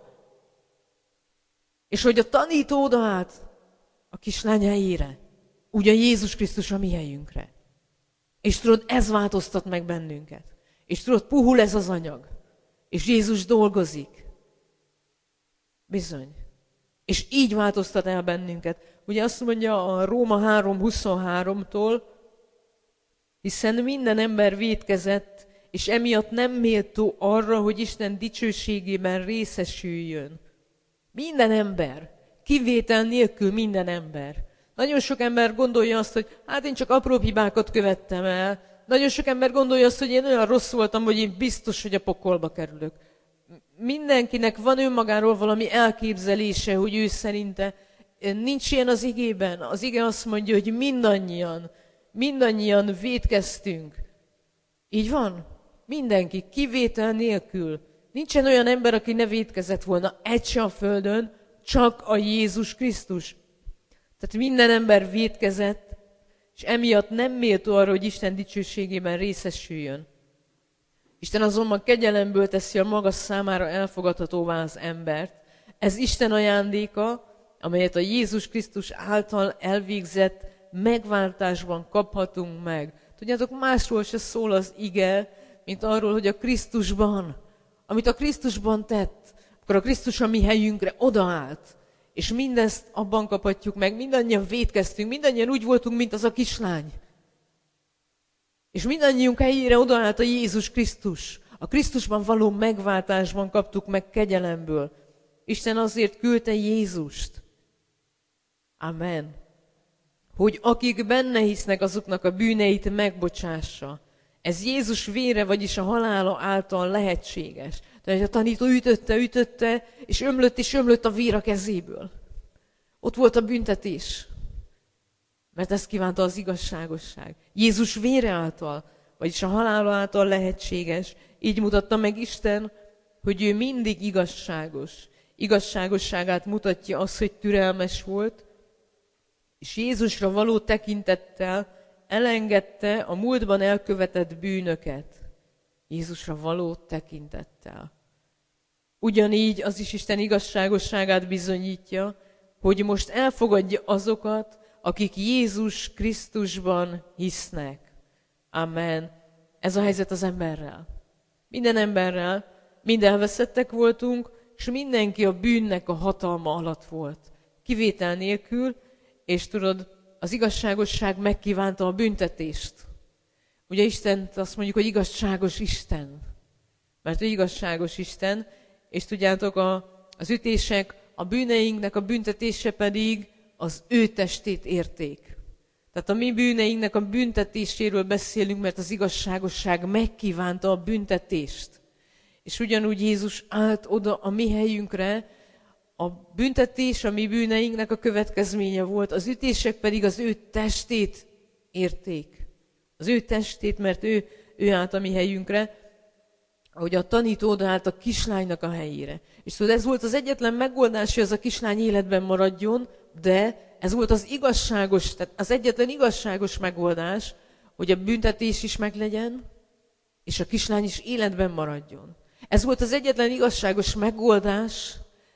És hogy a tanító odaállt a kislány helyére, úgy a Jézus Krisztus a mi helyünkre. És tudod, ez változtat meg bennünket. És tudod, puhul ez az anyag. És Jézus dolgozik. Bizony. És így változtat el bennünket. Ugye azt mondja a Róma három huszonháromtól, hiszen minden ember vétkezett, és emiatt nem méltó arra, hogy Isten dicsőségében részesüljön. Minden ember. Kivétel nélkül minden ember. Nagyon sok ember gondolja azt, hogy hát én csak apró hibákat követtem el. Nagyon sok ember gondolja azt, hogy én olyan rossz voltam, hogy én biztos, hogy a pokolba kerülök. Mindenkinek van önmagáról valami elképzelése, hogy ő szerinte nincs ilyen az igében. Az ige azt mondja, hogy mindannyian, mindannyian vétkeztünk. Így van? Mindenki, kivétel nélkül. Nincsen olyan ember, aki ne vétkezett volna. Egy se a földön, csak a Jézus Krisztus. Tehát minden ember vétkezett, és emiatt nem méltó arra, hogy Isten dicsőségében részesüljön. Isten azonban kegyelemből teszi a maga számára elfogadhatóvá az embert. Ez Isten ajándéka, amelyet a Jézus Krisztus által elvégzett megváltásban kaphatunk meg. Tudjátok, másról se szól az ige, mint arról, hogy a Krisztusban, amit a Krisztusban tett, akkor a Krisztus a mi helyünkre odaállt, és mindezt abban kaphatjuk meg. Mindannyian vétkeztünk, mindannyian úgy voltunk, mint az a kislány. És mindannyiunk helyére odaállt a Jézus Krisztus. A Krisztusban való megváltásban kaptuk meg kegyelemből. Isten azért küldte Jézust. Amen. Hogy akik benne hisznek, azoknak a bűneit megbocsássa. Ez Jézus vére, vagyis a halála által lehetséges. Tehát a tanító ütötte, ütötte, és ömlött és ömlött a vér a kezéből. Ott volt a büntetés. Mert ezt kívánta az igazságosság. Jézus vére által, vagyis a halála által lehetséges. Így mutatta meg Isten, hogy ő mindig igazságos. Igazságosságát mutatja az, hogy türelmes volt, és Jézusra való tekintettel elengedte a múltban elkövetett bűnöket. Jézusra való tekintettel. Ugyanígy az is Isten igazságosságát bizonyítja, hogy most elfogadja azokat, akik Jézus Krisztusban hisznek. Amen. Ez a helyzet az emberrel. Minden emberrel, mind elveszettek voltunk, és mindenki a bűnnek a hatalma alatt volt. Kivétel nélkül, és tudod, az igazságosság megkívánta a büntetést. Ugye Istent azt mondjuk, hogy igazságos Isten. Mert ő igazságos Isten, és tudjátok, a, az ütések, a bűneinknek a büntetése pedig az ő testét érték. Tehát a mi bűneinknek a büntetéséről beszélünk, mert az igazságosság megkívánta a büntetést. És ugyanúgy Jézus állt oda a mi helyünkre, a büntetés a mi bűneinknek a következménye volt, az ütések pedig az ő testét érték. Az ő testét, mert ő, ő állt a mi helyünkre, ahogy a tanító odaállt a kislánynak a helyére. És tudod, ez volt az egyetlen megoldás, hogy az a kislány életben maradjon, de ez volt az igazságos, tehát az egyetlen igazságos megoldás, hogy a büntetés is meglegyen, és a kislány is életben maradjon. Ez volt az egyetlen igazságos megoldás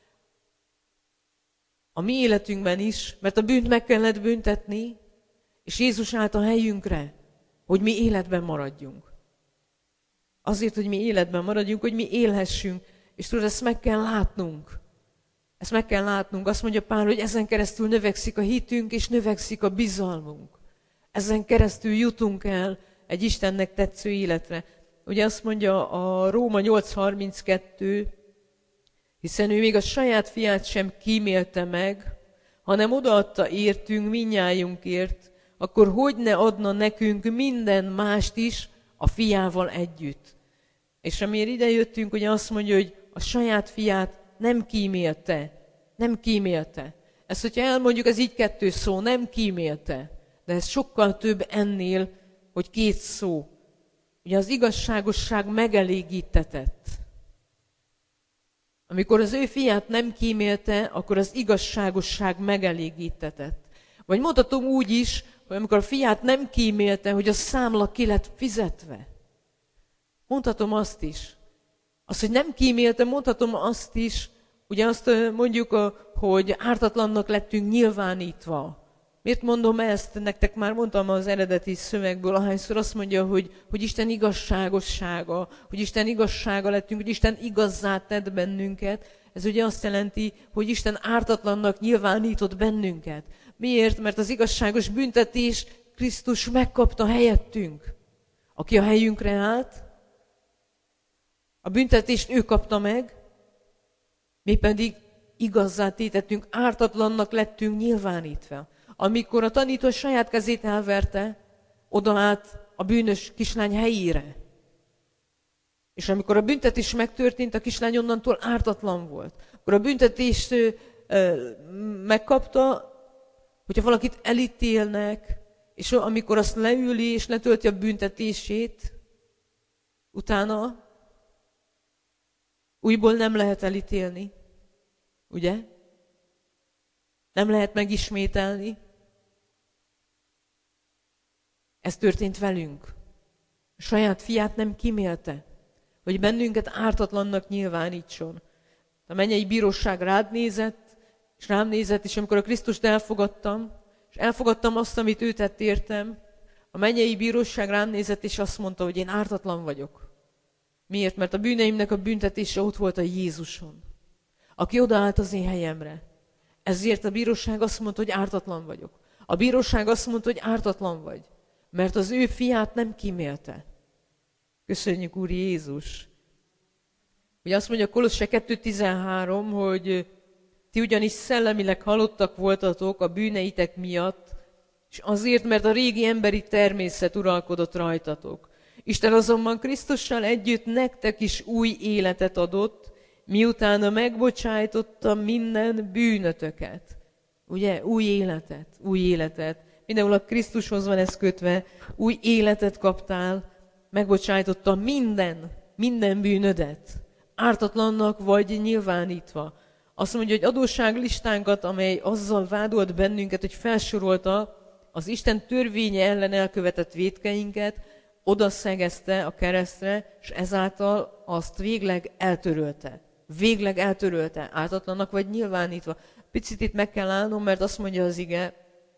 a mi életünkben is, mert a bűnt meg kellett büntetni, és Jézus állt a helyünkre, hogy mi életben maradjunk. Azért, hogy mi életben maradjunk, hogy mi élhessünk, és tudod, ezt meg kell látnunk. Ezt meg kell látnunk. Azt mondja Pál, hogy ezen keresztül növekszik a hitünk, és növekszik a bizalmunk. Ezen keresztül jutunk el egy Istennek tetsző életre. Ugye azt mondja a Róma nyolc harminckettő, hiszen ő még a saját fiát sem kímélte meg, hanem odaadta értünk, mindnyájunkért, akkor hogy ne adna nekünk minden mást is a fiával együtt. És amiért ide jöttünk, ugye azt mondja, hogy a saját fiát nem kímélte. Nem kímélte. Ezt, hogyha elmondjuk, ez így kettő szó, nem kímélte. De ez sokkal több ennél, hogy két szó. Ugye az igazságosság megelégítetett. Amikor az ő fiát nem kímélte, akkor az igazságosság megelégítetett. Vagy mondhatom úgy is, hogy amikor a fiát nem kímélte, hogy a számla ki lett fizetve. Mondhatom azt is. Az, hogy nem kímélte, mondhatom azt is, ugye azt mondjuk, hogy ártatlannak lettünk nyilvánítva. Miért mondom ezt? Nektek már mondtam az eredeti szövegből, ahányszor azt mondja, hogy, hogy Isten igazságossága, hogy Isten igazsága lettünk, hogy Isten igazzá tett bennünket. Ez ugye azt jelenti, hogy Isten ártatlannak nyilvánított bennünket. Miért? Mert az igazságos büntetés Krisztus megkapta helyettünk. Aki a helyünkre állt, a büntetést ő kapta meg, mi pedig igazzá tétettünk, ártatlannak lettünk nyilvánítva. Amikor a tanító saját kezét elverte, odaállt a bűnös kislány helyére. És amikor a büntetés megtörtént, a kislány onnantól ártatlan volt. Akkor a büntetést ö, megkapta, hogyha valakit elítélnek, és amikor azt leüli és letölti a büntetését, utána újból nem lehet elítélni, ugye? Nem lehet megismételni. Ez történt velünk. A saját fiát nem kímélte, hogy bennünket ártatlannak nyilvánítson. A mennyei bíróság rád nézett, és rám nézett, és amikor a Krisztust elfogadtam, és elfogadtam azt, amit ő tett értem, a mennyei bíróság rám nézett, és azt mondta, hogy én ártatlan vagyok. Miért? Mert a bűneimnek a büntetése ott volt a Jézuson, aki odaállt az én helyemre. Ezért a bíróság azt mondta, hogy ártatlan vagyok. A bíróság azt mondta, hogy ártatlan vagy, mert az ő fiát nem kímélte. Köszönjük, Úr Jézus! Ugye azt mondja Kolosse kettő tizenhárom, hogy ti ugyanis szellemileg halottak voltatok a bűneitek miatt, és azért, mert a régi emberi természet uralkodott rajtatok. Isten azonban Krisztussal együtt nektek is új életet adott, miután megbocsájtotta minden bűnötöket. Ugye? Új életet, új életet. Mindenhol a Krisztushoz van ez kötve. Új életet kaptál, megbocsájtotta minden, minden bűnödet. Ártatlannak vagy nyilvánítva. Azt mondja, hogy adósságlistánkat, amely azzal vádolt bennünket, hogy felsorolta az Isten törvénye ellen elkövetett vétkeinket, oda szegezte a keresztre, és ezáltal azt végleg eltörölte. Végleg eltörölte, ártatlannak vagy nyilvánítva. Picit itt meg kell állnom, mert azt mondja az ige,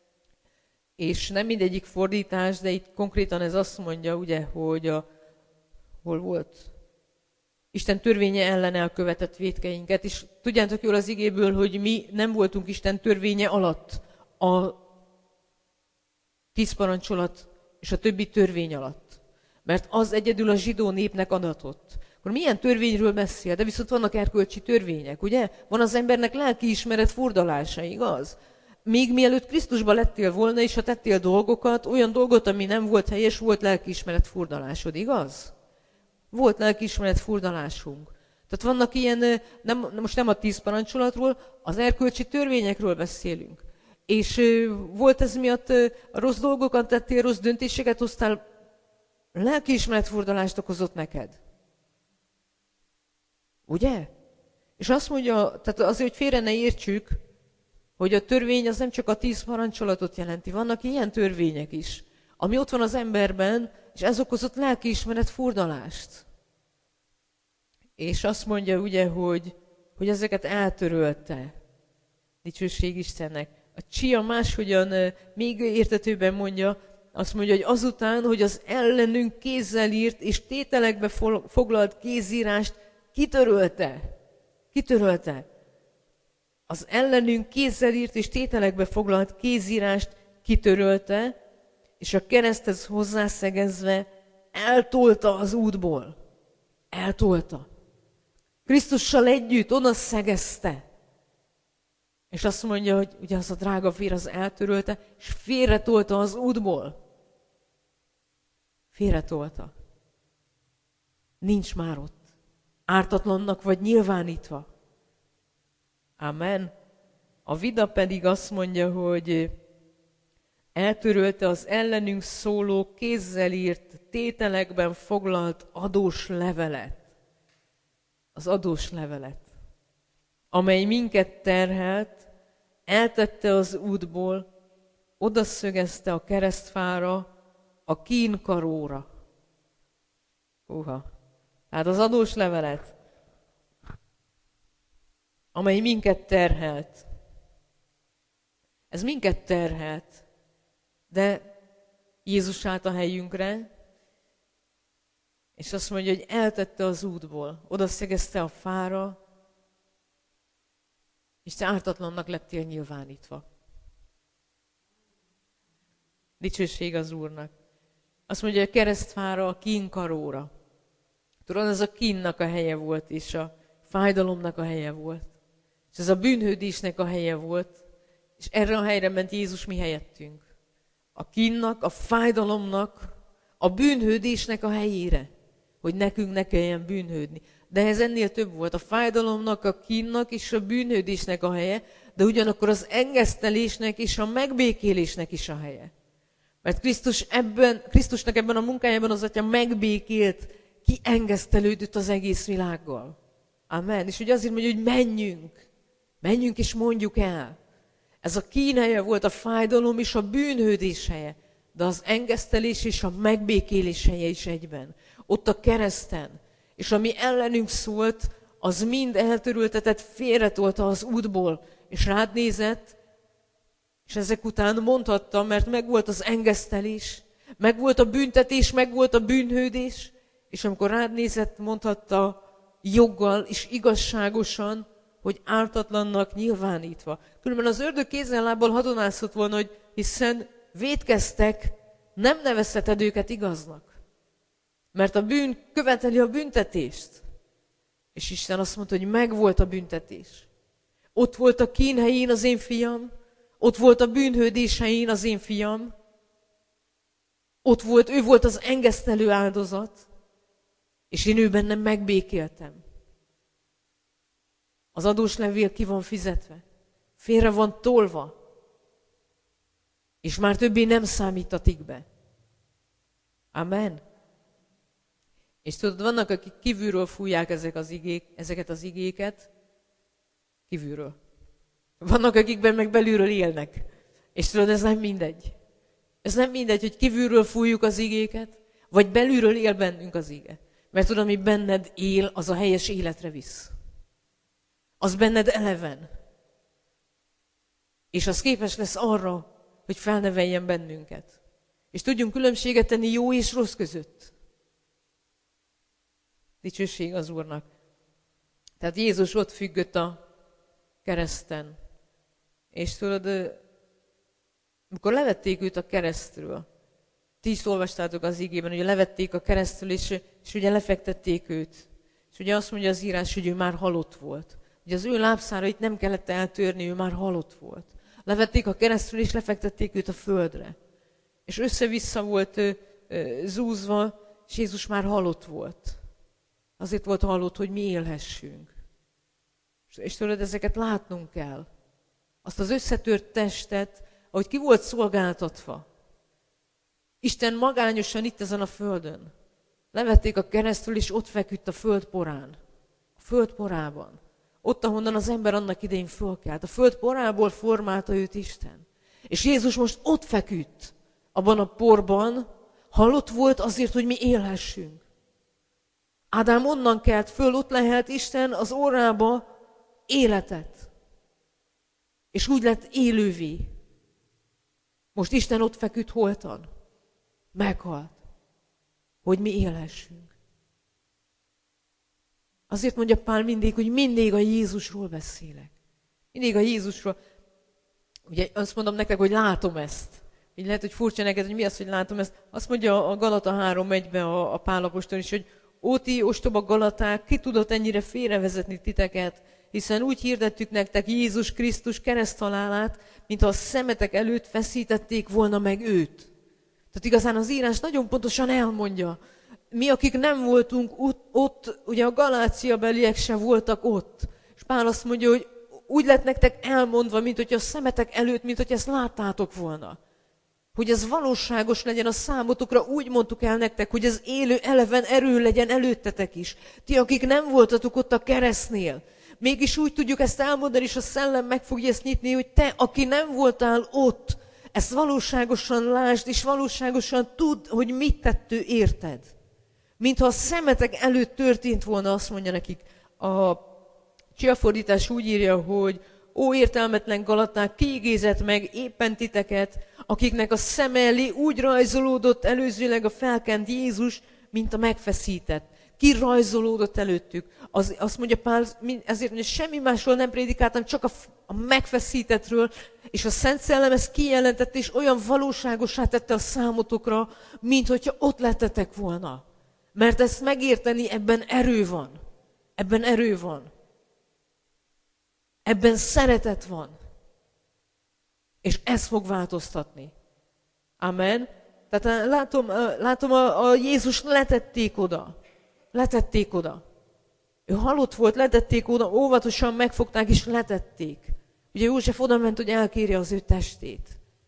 és nem mindegyik fordítás, de itt konkrétan ez azt mondja, ugye, hogy a, hol volt? Isten törvénye ellen elkövetett vétkeinket, és tudjátok jól az igéből, hogy mi nem voltunk Isten törvénye alatt, a tíz parancsolat és a többi törvény alatt. Mert az egyedül a zsidó népnek adatott. Akkor milyen törvényről beszél? De viszont vannak erkölcsi törvények, ugye? Van az embernek lelkiismeret furdalása, igaz? Még mielőtt Krisztusba lettél volna, és ha tettél dolgokat, olyan dolgot, ami nem volt helyes, volt lelkiismeret furdalásod, igaz? Volt lelkiismeret furdalásunk. Tehát vannak ilyen, nem, most nem a tíz parancsolatról, az erkölcsi törvényekről beszélünk. És volt ez miatt a rossz dolgokat tettél, rossz döntéseket hoztál, lelkiismeret furdalást okozott neked. Ugye? És azt mondja, tehát azért, hogy félre ne értsük, hogy a törvény az nem csak a tíz parancsolatot jelenti. Vannak ilyen törvények is, ami ott van az emberben, és ez okozott lelkiismeret furdalást. És azt mondja ugye, hogy, hogy ezeket eltörölte. Dicsőség Istennek. A Csia máshogyan még értetőben mondja, azt mondja, hogy azután, hogy az ellenünk kézzel írt és tételekbe foglalt kézírást kitörölte. Kitörölte. Az ellenünk kézzel írt és tételekbe foglalt kézírást kitörölte, és a kereszthez hozzászegezve eltolta az útból. Eltolta. Krisztussal együtt oda szegezte. És azt mondja, hogy ugye az a drága vér az eltörölte, és félretolta az útból. Félretolta. Nincs már ott. Ártatlannak vagy nyilvánítva. Amen. A vida pedig azt mondja, hogy eltörölte az ellenünk szóló, kézzel írt, tételekben foglalt adós levelet. Az adós levelet, amely minket terhelt, eltette az útból, odaszögezte a keresztfára, a kínkaróra. Húha. Tehát az adós levelet, amely minket terhelt. Ez minket terhelt, de Jézus állt a helyünkre, és azt mondja, hogy eltette az útból, odaszegezte a fára, és te ártatlannak lettél nyilvánítva. Dicsőség az Úrnak. Azt mondja, hogy a keresztfára, a kínkaróra. Tudod, ez a kínnak a helye volt, és a fájdalomnak a helye volt. És ez a bűnhődésnek a helye volt, és erre a helyre ment Jézus mi helyettünk. A kínnak, a fájdalomnak, a bűnhődésnek a helyére, hogy nekünk ne kelljen bűnhődni. De ez ennél több volt. A fájdalomnak, a kínnak és a bűnhődésnek a helye, de ugyanakkor az engesztelésnek és a megbékélésnek is a helye. Mert Krisztus ebben, Krisztusnak ebben a munkájában az Atya megbékélt, kiengesztelődött az egész világgal. Amen. És ugye azért mondja, hogy menjünk. Menjünk és mondjuk el. Ez a kín helye volt, a fájdalom és a bűnhődés helye, de az engesztelés és a megbékélés helye is egyben. Ott a kereszten. És ami ellenünk szólt, az mind eltörültetett, félretolta az útból, és rád nézett, és ezek után mondhatta, mert megvolt az engesztelés, megvolt a büntetés, megvolt a bűnhődés, és amikor rád nézett, mondhatta joggal és igazságosan, hogy ártatlannak nyilvánítva. Különben az ördög kézzel-lábbal hadonászott volna, hogy hiszen vétkeztek, nem nevezheted őket igaznak. Mert a bűn követeli a büntetést. És Isten azt mondta, hogy megvolt a büntetés. Ott volt a kín helyén az én fiam, ott volt a bűnhődés helyén az én fiam, ott volt, ő volt az engesztelő áldozat, és én ő bennem megbékéltem. Az adóslevél ki van fizetve, félre van tolva, és már többé nem számítatik be. Amen. És tudod, vannak, akik kívülről fújják ezek az igék, ezeket az igéket, kívülről. Vannak, akikben meg belülről élnek. És tudod, ez nem mindegy. Ez nem mindegy, hogy kívülről fújjuk az igéket, vagy belülről él bennünk az ige. Mert tudod, ami benned él, az a helyes életre visz. Az benned eleven. És az képes lesz arra, hogy felneveljen bennünket. És tudjunk különbséget tenni jó és rossz között. Dicsőség az Úrnak. Tehát Jézus ott függött a kereszten. És tudod, amikor levették őt a keresztről, ti is olvastátok az igében, hogy levették a keresztről, és, és ugye lefektették őt. És ugye azt mondja az írás, hogy ő már halott volt. Ugye az ő lábszárait nem kellett eltörni, ő már halott volt. Levették a keresztről, és lefektették őt a földre. És össze-vissza volt ö, ö, zúzva, és Jézus már halott volt. Azért volt halott, hogy mi élhessünk. És, és tudod, ezeket látnunk kell. Azt az összetört testet, ahogy ki volt szolgáltatva. Isten magányosan itt ezen a földön. Levették a keresztről, és ott feküdt a föld porán. A föld porában. Ott, ahonnan az ember annak idején fölkelt. A föld porából formálta őt Isten. És Jézus most ott feküdt, abban a porban, halott volt azért, hogy mi élhessünk. Ádám onnan kelt föl, ott lehelt Isten az orrába életet. És úgy lett élővé. Most Isten ott feküdt holtan. Meghalt. Hogy mi élhessünk. Azért mondja Pál mindig, hogy mindig a Jézusról beszélek. Mindig a Jézusról. Ugye azt mondom nektek, hogy látom ezt. Így lehet, hogy furcsa neked, hogy mi az, hogy látom ezt. Azt mondja a Galata három egyben a, a Pál apostol is, hogy ó, ti ostoba Galaták, ki tudott ennyire félrevezetni titeket, hiszen úgy hirdettük nektek Jézus Krisztus kereszthalálát, mintha a szemetek előtt feszítették volna meg őt. Tehát igazán az írás nagyon pontosan elmondja. Mi, akik nem voltunk ott, ott ugye a Galácia beliek se voltak ott. És Pál azt mondja, hogy úgy lett nektek elmondva, mint hogy a szemetek előtt, mint hogy ezt láttátok volna. Hogy ez valóságos legyen a számotokra, úgy mondtuk el nektek, hogy ez élő, eleven erő legyen előttetek is. Ti, akik nem voltatok ott a keresztnél, mégis úgy tudjuk ezt elmondani, és a szellem meg fogja ezt nyitni, hogy te, aki nem voltál ott, ezt valóságosan lásd, és valóságosan tudd, hogy mit tett ő érted. Mintha a szemetek előtt történt volna, azt mondja nekik. A csiafordítás úgy írja, hogy ó, értelmetlen Galaták, ki igézett meg éppen titeket, akiknek a szeme elé úgy rajzolódott előzőleg a felkent Jézus, mint a megfeszített. Ki rajzolódott előttük? Az, azt mondja Pál, ezért mondja, semmi másról nem prédikáltam, csak a, a megfeszítettről, és a Szent Szellem ezt kijelentette, és olyan valóságosá tette a számotokra, mint hogyha ott lettetek volna. Mert ezt megérteni, ebben erő van. Ebben erő van. Ebben szeretet van. És ez fog változtatni. Amen. Tehát látom, látom a, a Jézus letették oda. Letették oda. Ő halott volt, letették oda, óvatosan megfogták és letették. Ugye József oda ment, hogy elkérje az ő testét.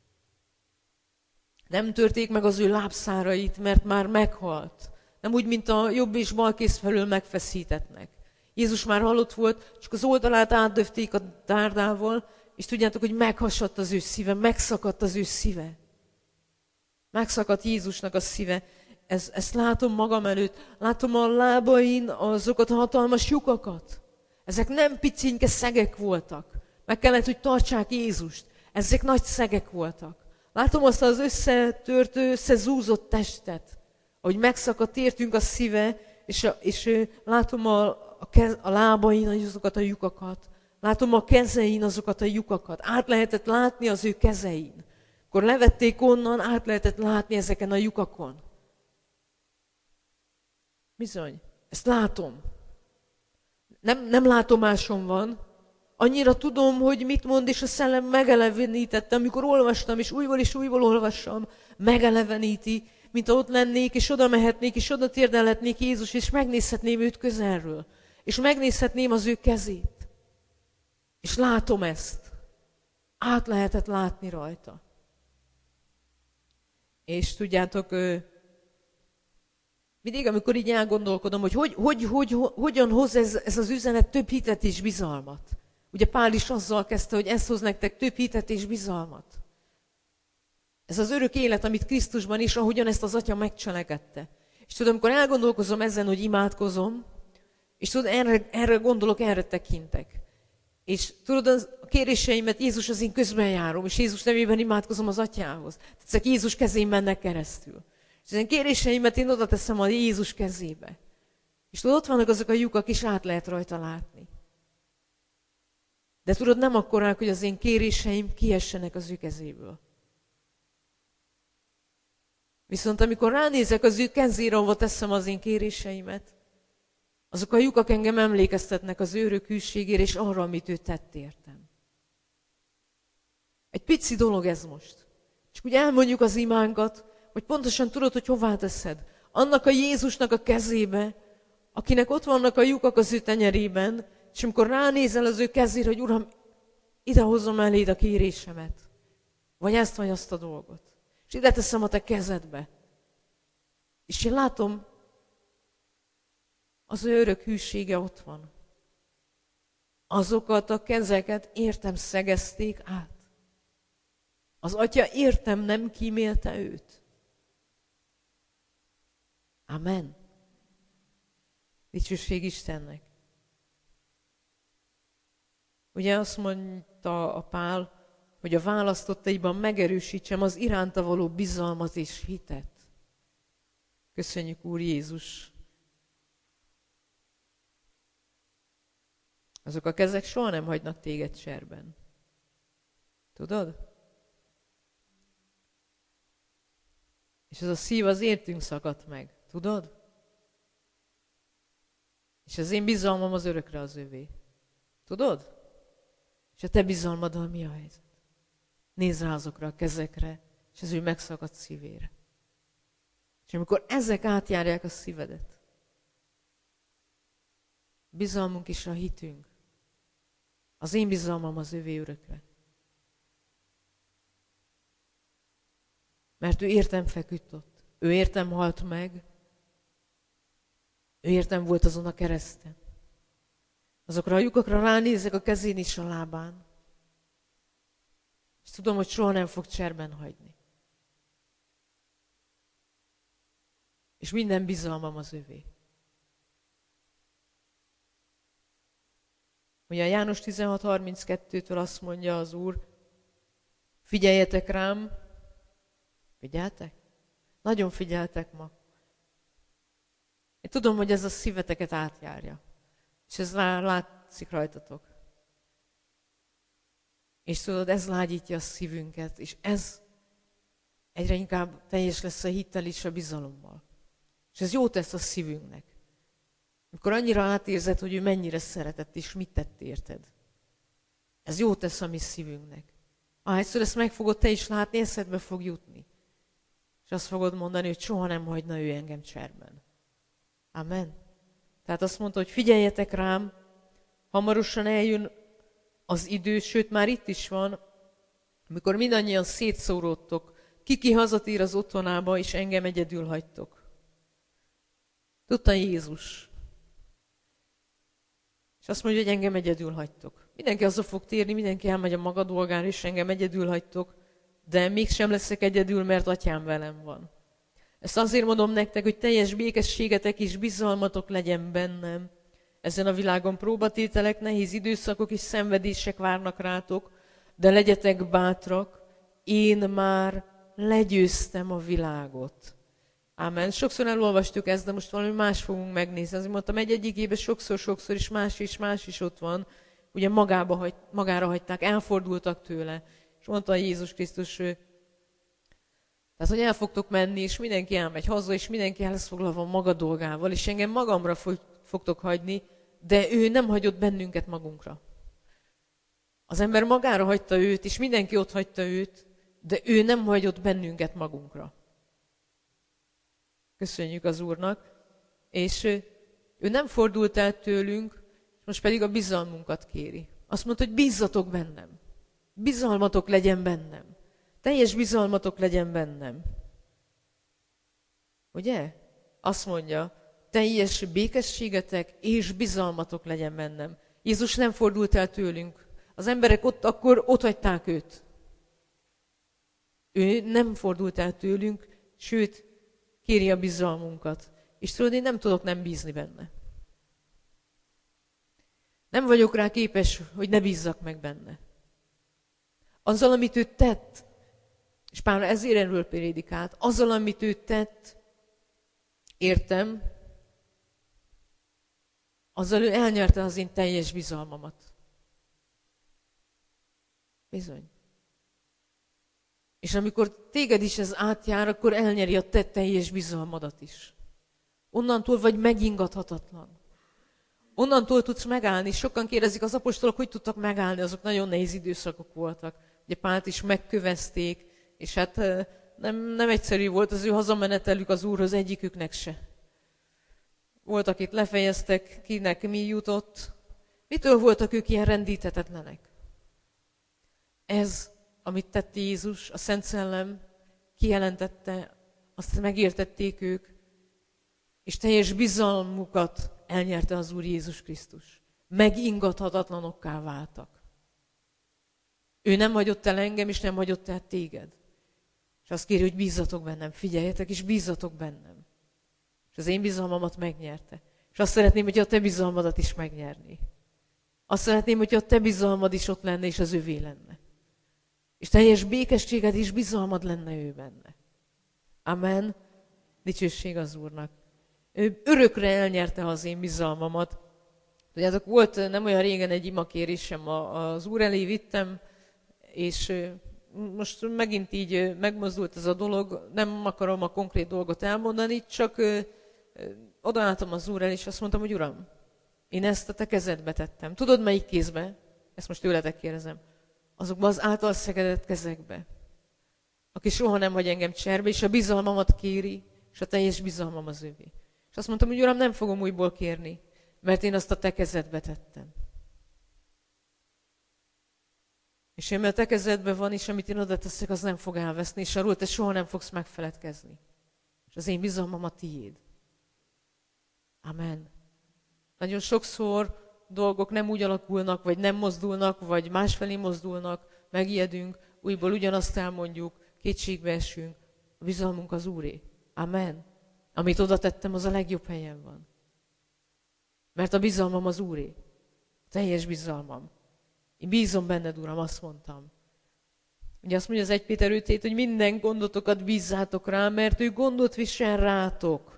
Nem törték meg az ő lábszárait, mert már meghalt. Nem úgy, mint a jobb és bal kéz felől megfeszítetnek. Jézus már halott volt, csak az oldalát átdöfték a dárdával, és tudjátok, hogy meghasadt az ő szíve, megszakadt az ő szíve. Megszakadt Jézusnak a szíve. Ez, ezt látom magam előtt. Látom a lábain azokat a hatalmas lyukakat. Ezek nem picinke szegek voltak. Meg kellett, hogy tartsák Jézust. Ezek nagy szegek voltak. Látom azt az összetört, összezúzott testet, ahogy megszakadt értünk a szíve, és, a, és látom a, a, kez, a lábain azokat a lyukakat. Látom a kezein azokat a lyukakat. Át lehetett látni az ő kezein. Akkor levették onnan, át lehetett látni ezeken a lyukakon. Bizony, ezt látom. Nem, nem látomásom van. Annyira tudom, hogy mit mond, és a szellem megelevenítette, amikor olvastam, és újból és újból olvassam, megeleveníti, mint ott lennék, és oda mehetnék, és oda térdelhetnék Jézus, és megnézhetném őt közelről. És megnézhetném az ő kezét. És látom ezt. Át lehetett látni rajta. És tudjátok, mindig, amikor így elgondolkodom, hogy, hogy, hogy, hogy hogyan hoz ez, ez az üzenet több hitet és bizalmat. Ugye Pál is azzal kezdte, hogy ez hoz nektek több hitet és bizalmat. Ez az örök élet, amit Krisztusban is, ahogyan ezt az Atya megcselekedte. És tudod, amikor elgondolkozom ezen, hogy imádkozom, és tudod, erre, erre gondolok, erre tekintek. És tudod, a kéréseimet Jézus az én közben járom, és Jézus nevében imádkozom az Atyához. Tehát ezek Jézus kezén mennek keresztül. És az én kéréseimet én oda teszem a Jézus kezébe. És tudod, ott vannak azok a lyukak, és át lehet rajta látni. De tudod, nem akkorák, hogy az én kéréseim kiessenek az ő kezéből. Viszont amikor ránézek az ő kezére, ahova teszem az én kéréseimet, azok a lyukak engem emlékeztetnek az ő örök hűségére, és arra, amit ő tett értem. Egy pici dolog ez most. És úgy elmondjuk az imánkat, hogy pontosan tudod, hogy hová teszed. Annak a Jézusnak a kezébe, akinek ott vannak a lyukak az ő tenyerében, és amikor ránézel az ő kezére, hogy Uram, idehozom eléd a kérésemet. Vagy ezt, vagy azt a dolgot. És ide teszem a te kezedbe. És én látom, az ő örök hűsége ott van. Azokat a kezeket értem szegezték át. Az Atya értem nem kímélte őt. Amen. Dicsőség Istennek. Ugye azt mondta a Pál, hogy a választottaiban megerősítsem az iránta való bizalmat és hitet. Köszönjük, Úr Jézus! Azok a kezek soha nem hagynak téged cserben. Tudod? És ez a szív az értünk szakadt meg. Tudod? És az én bizalmam az örökre az övé. Tudod? És a te bizalmaddal mi a helyzet? Nézz rá azokra a kezekre, és az ő megszakadt szívére. És amikor ezek átjárják a szívedet, bizalmunk és a hitünk, az én bizalmam az övé örökre. Mert ő értem feküdt ott, ő értem halt meg, ő értem volt azon a kereszten. Azokra a lyukakra ránézek a kezén és a lábán, és tudom, hogy soha nem fog cserben hagyni. És minden bizalmam az övé. Ugye a János tizenhat harminckettőtől azt mondja az Úr, figyeljetek rám, figyeltek? Nagyon figyeltek ma. Én tudom, hogy ez a szíveteket átjárja. És ez látszik rajtatok. És tudod, ez lágyítja a szívünket, és ez egyre inkább teljes lesz a hittel és a bizalommal. És ez jót tesz a szívünknek. Amikor annyira átérzed, hogy ő mennyire szeretett, és mit tett érted. Ez jót tesz a mi szívünknek. Ahányszor ezt meg fogod te is látni, eszedbe fog jutni. És azt fogod mondani, hogy soha nem hagyna ő engem cserben. Amen. Tehát azt mondta, hogy figyeljetek rám, hamarosan eljön az idő, sőt már itt is van, amikor mindannyian szétszóródtok, ki-ki hazatér az otthonába, és engem egyedül hagytok. Tudta Jézus. És azt mondja, hogy engem egyedül hagytok. Mindenki haza fog térni, mindenki elmegy a maga dolgára, és engem egyedül hagytok, de mégsem leszek egyedül, mert Atyám velem van. Ezt azért mondom nektek, hogy teljes békességetek és bizalmatok legyen bennem. Ezen a világon próbatételek, nehéz időszakok és szenvedések várnak rátok, de legyetek bátrak, én már legyőztem a világot. Ámen. Sokszor elolvastuk ezt, de most valami más fogunk megnézni. Azért mondtam, egy-egyik évben sokszor-sokszor is más és más is ott van. Ugye magába hagy, magára hagyták, elfordultak tőle. És mondta Jézus Krisztus, tehát, hogy el fogtok menni, és mindenki elmegy haza, és mindenki el lesz foglalva maga dolgával, és engem magamra fogtok hagyni, de ő nem hagyott bennünket magunkra. Az ember magára hagyta őt, és mindenki ott hagyta őt, de ő nem hagyott bennünket magunkra. Köszönjük az Úrnak. És ő nem fordult el tőlünk, most pedig a bizalmunkat kéri. Azt mondta, hogy bízzatok bennem. Bizalmatok legyen bennem. Teljes bizalmatok legyen bennem. Ugye? Azt mondja, teljes békességetek és bizalmatok legyen bennem. Jézus nem fordult el tőlünk. Az emberek ott akkor ott hagyták őt. Ő nem fordult el tőlünk, sőt, kéri a bizalmunkat. És tudod, én nem tudok nem bízni benne. Nem vagyok rá képes, hogy ne bízzak meg benne. Azzal, amit ő tett, és Pál ezért erről prédikált, azzal, amit ő tett, értem, azzal ő elnyerte az én teljes bizalmamat. Bizony. És amikor téged is ez átjár, akkor elnyeri a te teljes bizalmadat is. Onnantól vagy megingathatatlan. Onnantól tudsz megállni. Sokan kérdezik, az apostolok hogy tudtak megállni, azok nagyon nehéz időszakok voltak. Ugye Pált is megkövezték, és hát nem, nem egyszerű volt az ő hazamenetelük az Úrhoz egyiküknek se. Volt, akit lefejeztek, kinek mi jutott. Mitől voltak ők ilyen rendíthetetlenek? Ez, amit tett Jézus, a Szent Szellem kijelentette, azt megértették ők, és teljes bizalmukat elnyerte az Úr Jézus Krisztus. Megingathatatlanokká váltak. Ő nem hagyott el engem, és nem hagyott el téged. És azt kéri, hogy bízzatok bennem, figyeljetek, és bízzatok bennem. És az én bizalmamat megnyerte. És azt szeretném, hogyha a te bizalmadat is megnyerni. Azt szeretném, hogyha a te bizalmad is ott lenne, és az övé lenne. És teljes békességed és bizalmad lenne ő benne. Amen. Dicsőség az Úrnak. Ő örökre elnyerte az én bizalmamat. Tudjátok, volt nem olyan régen egy imakérésem, az Úr elé vittem, és most megint így megmozdult ez a dolog, nem akarom a konkrét dolgot elmondani, csak odaálltam az Úr elé, és azt mondtam, hogy Uram, én ezt a te kezedbe tettem. Tudod, melyik kézbe? Ezt most tőletek kérdezem. Azokban az által szegedett kezekbe, aki soha nem hagy engem cserbe, és a bizalmamat kéri, és a teljes bizalmam az övé. És azt mondtam, hogy Uram, nem fogom újból kérni, mert én azt a te kezedbe tettem. És én, mert a te kezedben van, és amit én oda teszek, az nem fog elveszni, és arról te soha nem fogsz megfeledkezni. És az én bizalmam a tiéd. Amen. Nagyon sokszor dolgok nem úgy alakulnak, vagy nem mozdulnak, vagy másfelé mozdulnak, megijedünk, újból ugyanazt elmondjuk, kétségbe esünk. A bizalmunk az Úré. Amen. Amit oda tettem, az a legjobb helyen van. Mert a bizalmam az Úré. A teljes bizalmam. Én bízom benned, Uram, azt mondtam. Ugye azt mondja az Egy Péter öt hét, hogy minden gondotokat bízzátok rá, mert ő gondot visel rátok.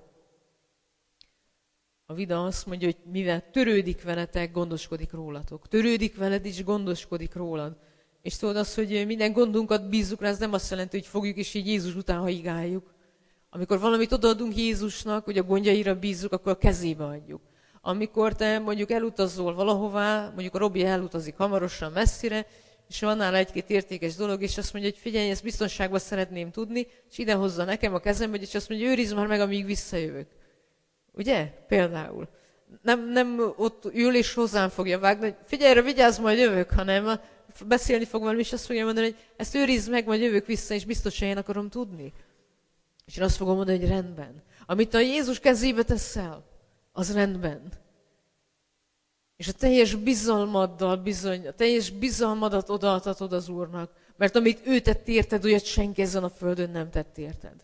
A Vida azt mondja, hogy mivel törődik veletek, gondoskodik rólatok. Törődik veled és gondoskodik rólad. És tudod azt, hogy minden gondunkat bízzuk rá, ez nem azt jelenti, hogy fogjuk és így Jézus után haigáljuk. Amikor valamit odaadunk Jézusnak, hogy a gondjaira bízzuk, akkor a kezébe adjuk. Amikor te mondjuk elutazol valahová, mondjuk a Robi elutazik hamarosan messzire, és van nála egy-két értékes dolog, és azt mondja, hogy figyelj, ezt biztonságban szeretném tudni, és ide hozza nekem a kezembe, és azt mondja, őrizd már meg, amíg visszajövök. Ugye? Például. Nem, nem ott ül és hozzám fogja vágni, hogy figyelj, erre vigyázz, majd jövök, hanem beszélni fog velem, és azt fogja mondani, hogy ezt őrizd meg, majd jövök vissza, és biztosan én akarom tudni. És én azt fogom mondani, hogy rendben. Amit a Jézus kezébe teszel, az rendben. És a teljes bizalmaddal bizony, a teljes bizalmadat odaadhatod az Úrnak, mert amit ő tett érted, olyat senki ezen a földön nem tett érted.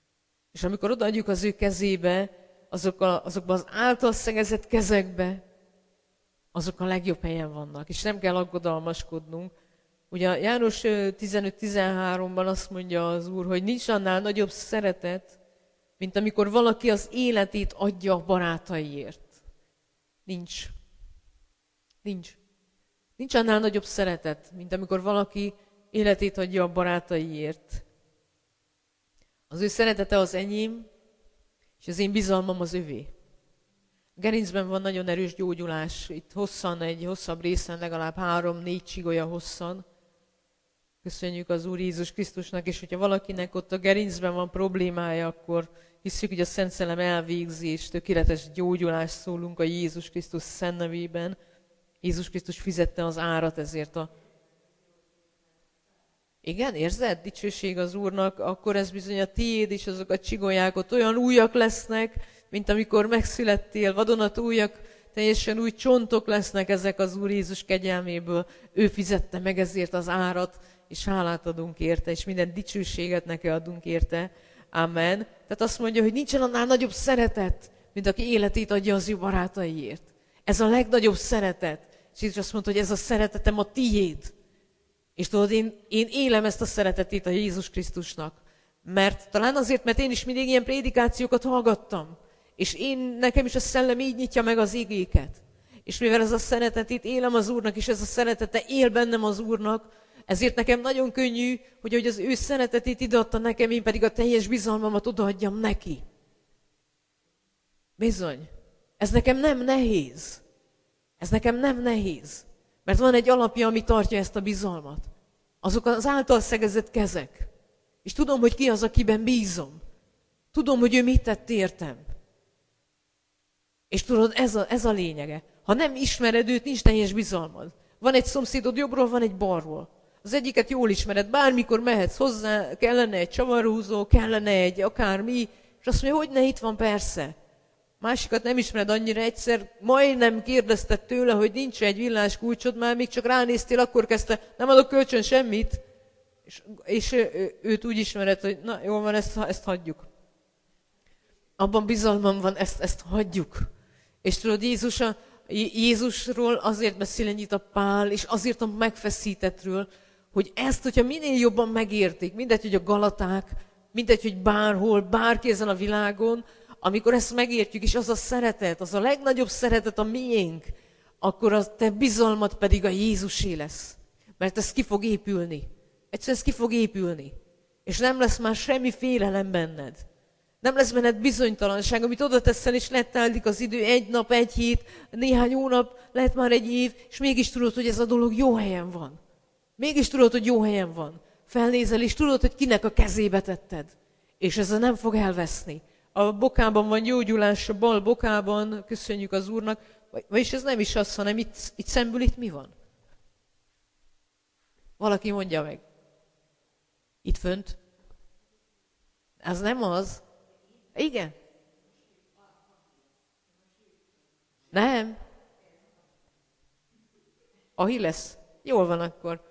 És amikor odaadjuk az ő kezébe, azok a, azokban az által szegezett kezekbe, azok a legjobb helyen vannak, és nem kell aggodalmaskodnunk. Ugye János tizenöt tizenháromban azt mondja az Úr, hogy nincs annál nagyobb szeretet, mint amikor valaki az életét adja a barátaiért. Nincs. Nincs. Nincs annál nagyobb szeretet, mint amikor valaki életét adja a barátaiért. Az ő szeretete az enyém, és az én bizalmam az övé. A gerincben van nagyon erős gyógyulás, itt hosszan, egy hosszabb részen, legalább három-négy csigolya hosszan. Köszönjük az Úr Jézus Krisztusnak, és hogyha valakinek ott a gerincben van problémája, akkor hiszük, hogy a Szent Szellem elvégzi, és tökéletes gyógyulást szólunk a Jézus Krisztus szent nevében. Jézus Krisztus fizette az árat ezért a... Igen, érzed? Dicsőség az Úrnak, akkor ez bizony a tiéd is, azok a csigolyák ott olyan újak lesznek, mint amikor megszülettél, vadonatújak, teljesen új csontok lesznek ezek az Úr Jézus kegyelméből. Ő fizette meg ezért az árat, és hálát adunk érte, és minden dicsőséget neki adunk érte. Amen. Tehát azt mondja, hogy nincsen annál nagyobb szeretet, mint aki életét adja az ő barátaiért. Ez a legnagyobb szeretet. És Jézus azt mondta, hogy ez a szeretetem a tiéd. És tudod, én, én élem ezt a szeretetét a Jézus Krisztusnak. Mert talán azért, mert én is mindig ilyen prédikációkat hallgattam. És én, nekem is a szellem így nyitja meg az igéket. És mivel ez a szeretetét élem az Úrnak, és ez a szeretete él bennem az Úrnak, ezért nekem nagyon könnyű, hogy, hogy az ő szeretetét ideadta nekem, én pedig a teljes bizalmamat odaadjam neki. Bizony. Ez nekem nem nehéz. Ez nekem nem nehéz. Mert van egy alapja, ami tartja ezt a bizalmat. Azok az által szegezett kezek. És tudom, hogy ki az, akiben bízom. Tudom, hogy ő mit tett értem. És tudod, ez a, ez a lényege. Ha nem ismered őt, nincs teljes bizalmad. Van egy szomszédod jobbról, van egy balról. Az egyiket jól ismered, bármikor mehetsz hozzá, kellene egy csavarhúzó, kellene egy akármi, és azt mondja, hogy ne, itt van persze. Másikat nem ismered annyira, egyszer majdnem kérdezted tőle, hogy nincs egy villás kulcsod, már még csak ránéztél, akkor kezdte, nem adok kölcsön semmit, és, és ő, őt úgy ismered, hogy na jól van, ezt, ezt hagyjuk. Abban bizalmam van, ezt, ezt hagyjuk. És tudod, Jézus a, Jézusról azért beszél ennyit a Pál, és azért a megfeszítettről, hogy ezt, hogyha minél jobban megértik, mindegy, hogy a galaták, mindegy, hogy bárhol, bárki ezen a világon, amikor ezt megértjük, és az a szeretet, az a legnagyobb szeretet a miénk, akkor a te bizalmat pedig a Jézusé lesz. Mert ez ki fog épülni. Egyszerűen ez ki fog épülni. És nem lesz már semmi félelem benned. Nem lesz benned bizonytalanság, amit oda teszel, és lettelik az idő, egy nap, egy hét, néhány hónap, lehet már egy év, és mégis tudod, hogy ez a dolog jó helyen van. Mégis tudod, hogy jó helyen van. Felnézel, és tudod, hogy kinek a kezébe tetted. És ez nem fog elveszni. A bokában van gyógyulás, a bal bokában, köszönjük az Úrnak, vagyis ez nem is az, hanem itt, itt szemből itt mi van? Valaki mondja meg. Itt fönt? Ez nem az. Igen. Nem. Ahi lesz. Jól van akkor.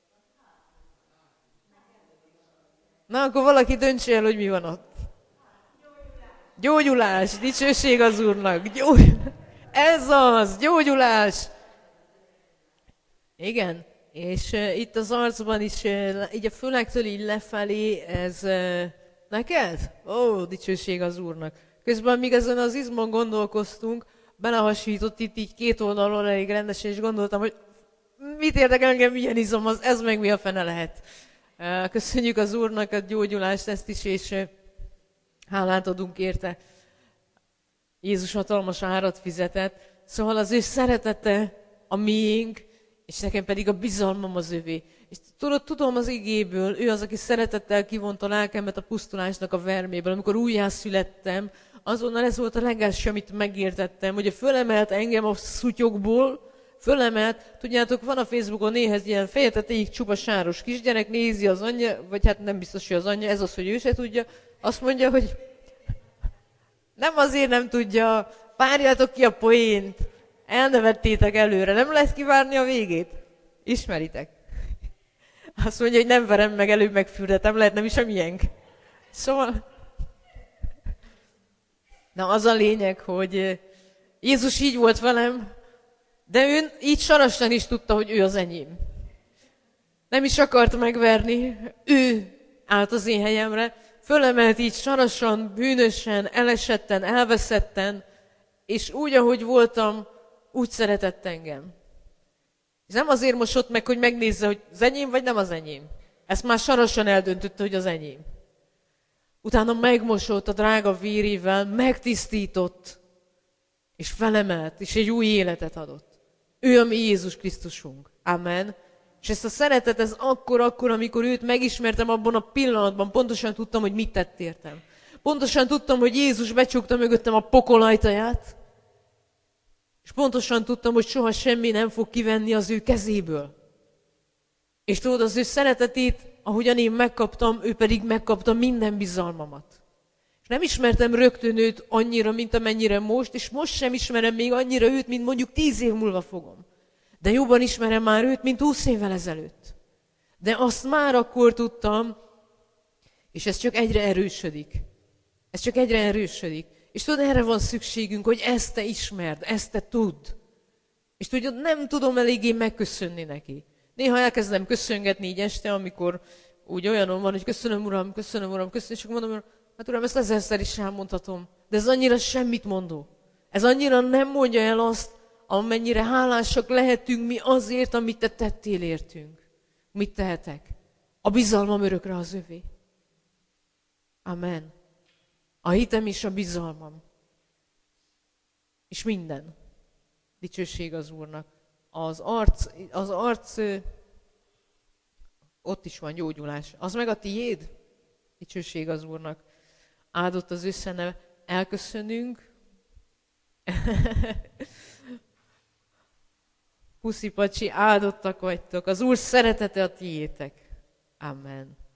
Na, akkor valaki döntse el, hogy mi van ott. Gyógyulás, dicsőség az Úrnak. Gyógy... Ez az, gyógyulás. Igen, és uh, itt az arcban is, uh, így a fölektől így lefelé, ez uh, neked? Ó, dicsőség az Úrnak. Közben, míg ezen az izmon gondolkoztunk, belehasított itt így két oldalon elég rendesen, és gondoltam, hogy mit érdekel engem, milyen izom az, ez meg mi a fene lehet. Uh, köszönjük az Úrnak a gyógyulást, ezt is, és uh, hálát adunk érte. Jézus hatalmas árat fizetett, szóval az ő szeretete a miénk, és nekem pedig a bizalmam az övé. És tudod, tudom az igéből, ő az, aki szeretettel kivonta a lelkemet a pusztulásnak a verméből. Amikor újjászülettem, azonnal ez volt a legelső, amit megértettem, hogy fölemelt engem a szutyokból, fölemelt, tudjátok, van a Facebookon néhez ilyen feje tetejéig csupa sáros kisgyerek, nézi az anyja, vagy hát nem biztos, hogy az anyja, ez az, hogy ő se tudja, azt mondja, hogy nem azért nem tudja, várjátok ki a poént, elnevettétek előre, nem lehet kivárni a végét. Ismeritek? Azt mondja, hogy nem verem meg, előbb megfürdetem, lehet nem is a miénk. Szóval, na az a lényeg, hogy Jézus így volt velem, De ő így sarasan is tudta, hogy ő az enyém. Nem is akart megverni, ő állt az én helyemre, fölemelt így sarasan, bűnösen, elesetten, elveszetten, és úgy, ahogy voltam, úgy szeretett engem. És nem azért mosott meg, hogy megnézze, hogy az enyém vagy nem az enyém. Ezt már sarasan eldöntötte, hogy az enyém. Utána megmosott a drága vérével, megtisztított, és felemelt, és egy új életet adott. Ő a mi Jézus Krisztusunk. Amen. És ezt a szeretet, ez akkor, akkor, amikor őt megismertem, abban a pillanatban pontosan tudtam, hogy mit tett értem. Pontosan tudtam, hogy Jézus becsukta mögöttem a pokol ajtaját, és pontosan tudtam, hogy soha semmi nem fog kivenni az ő kezéből. És tudod, az ő szeretetét, ahogyan én megkaptam, ő pedig megkapta minden bizalmamat. És nem ismertem rögtön őt annyira, mint amennyire most, és most sem ismerem még annyira őt, mint mondjuk tíz év múlva fogom. De jobban ismerem már őt, mint húsz évvel ezelőtt. De azt már akkor tudtam, és ez csak egyre erősödik. Ez csak egyre erősödik. És tudod, erre van szükségünk, hogy ezt te ismerd, ezt te tudd. És tudod, nem tudom eléggé megköszönni neki. Néha elkezdem köszöngetni így este, amikor úgy olyanom van, hogy köszönöm, Uram, köszönöm, Uram, köszönöm, és akkor mondom, hát Uram, ezt ezerszer is elmondhatom. De ez annyira semmit mondó. Ez annyira nem mondja el azt, amennyire hálásak lehetünk mi azért, amit te tettél értünk. Mit tehetek? A bizalmam örökre az övé. Amen. A hitem és a bizalmam. És minden. Dicsőség az Úrnak. Az arc, az arc, ott is van gyógyulás. Az meg a tiéd? Dicsőség az Úrnak. Áldott az ő szene. Elköszönünk. Puszi pacsi, áldottak vagytok. Az Úr szeretete a tiétek. Amen.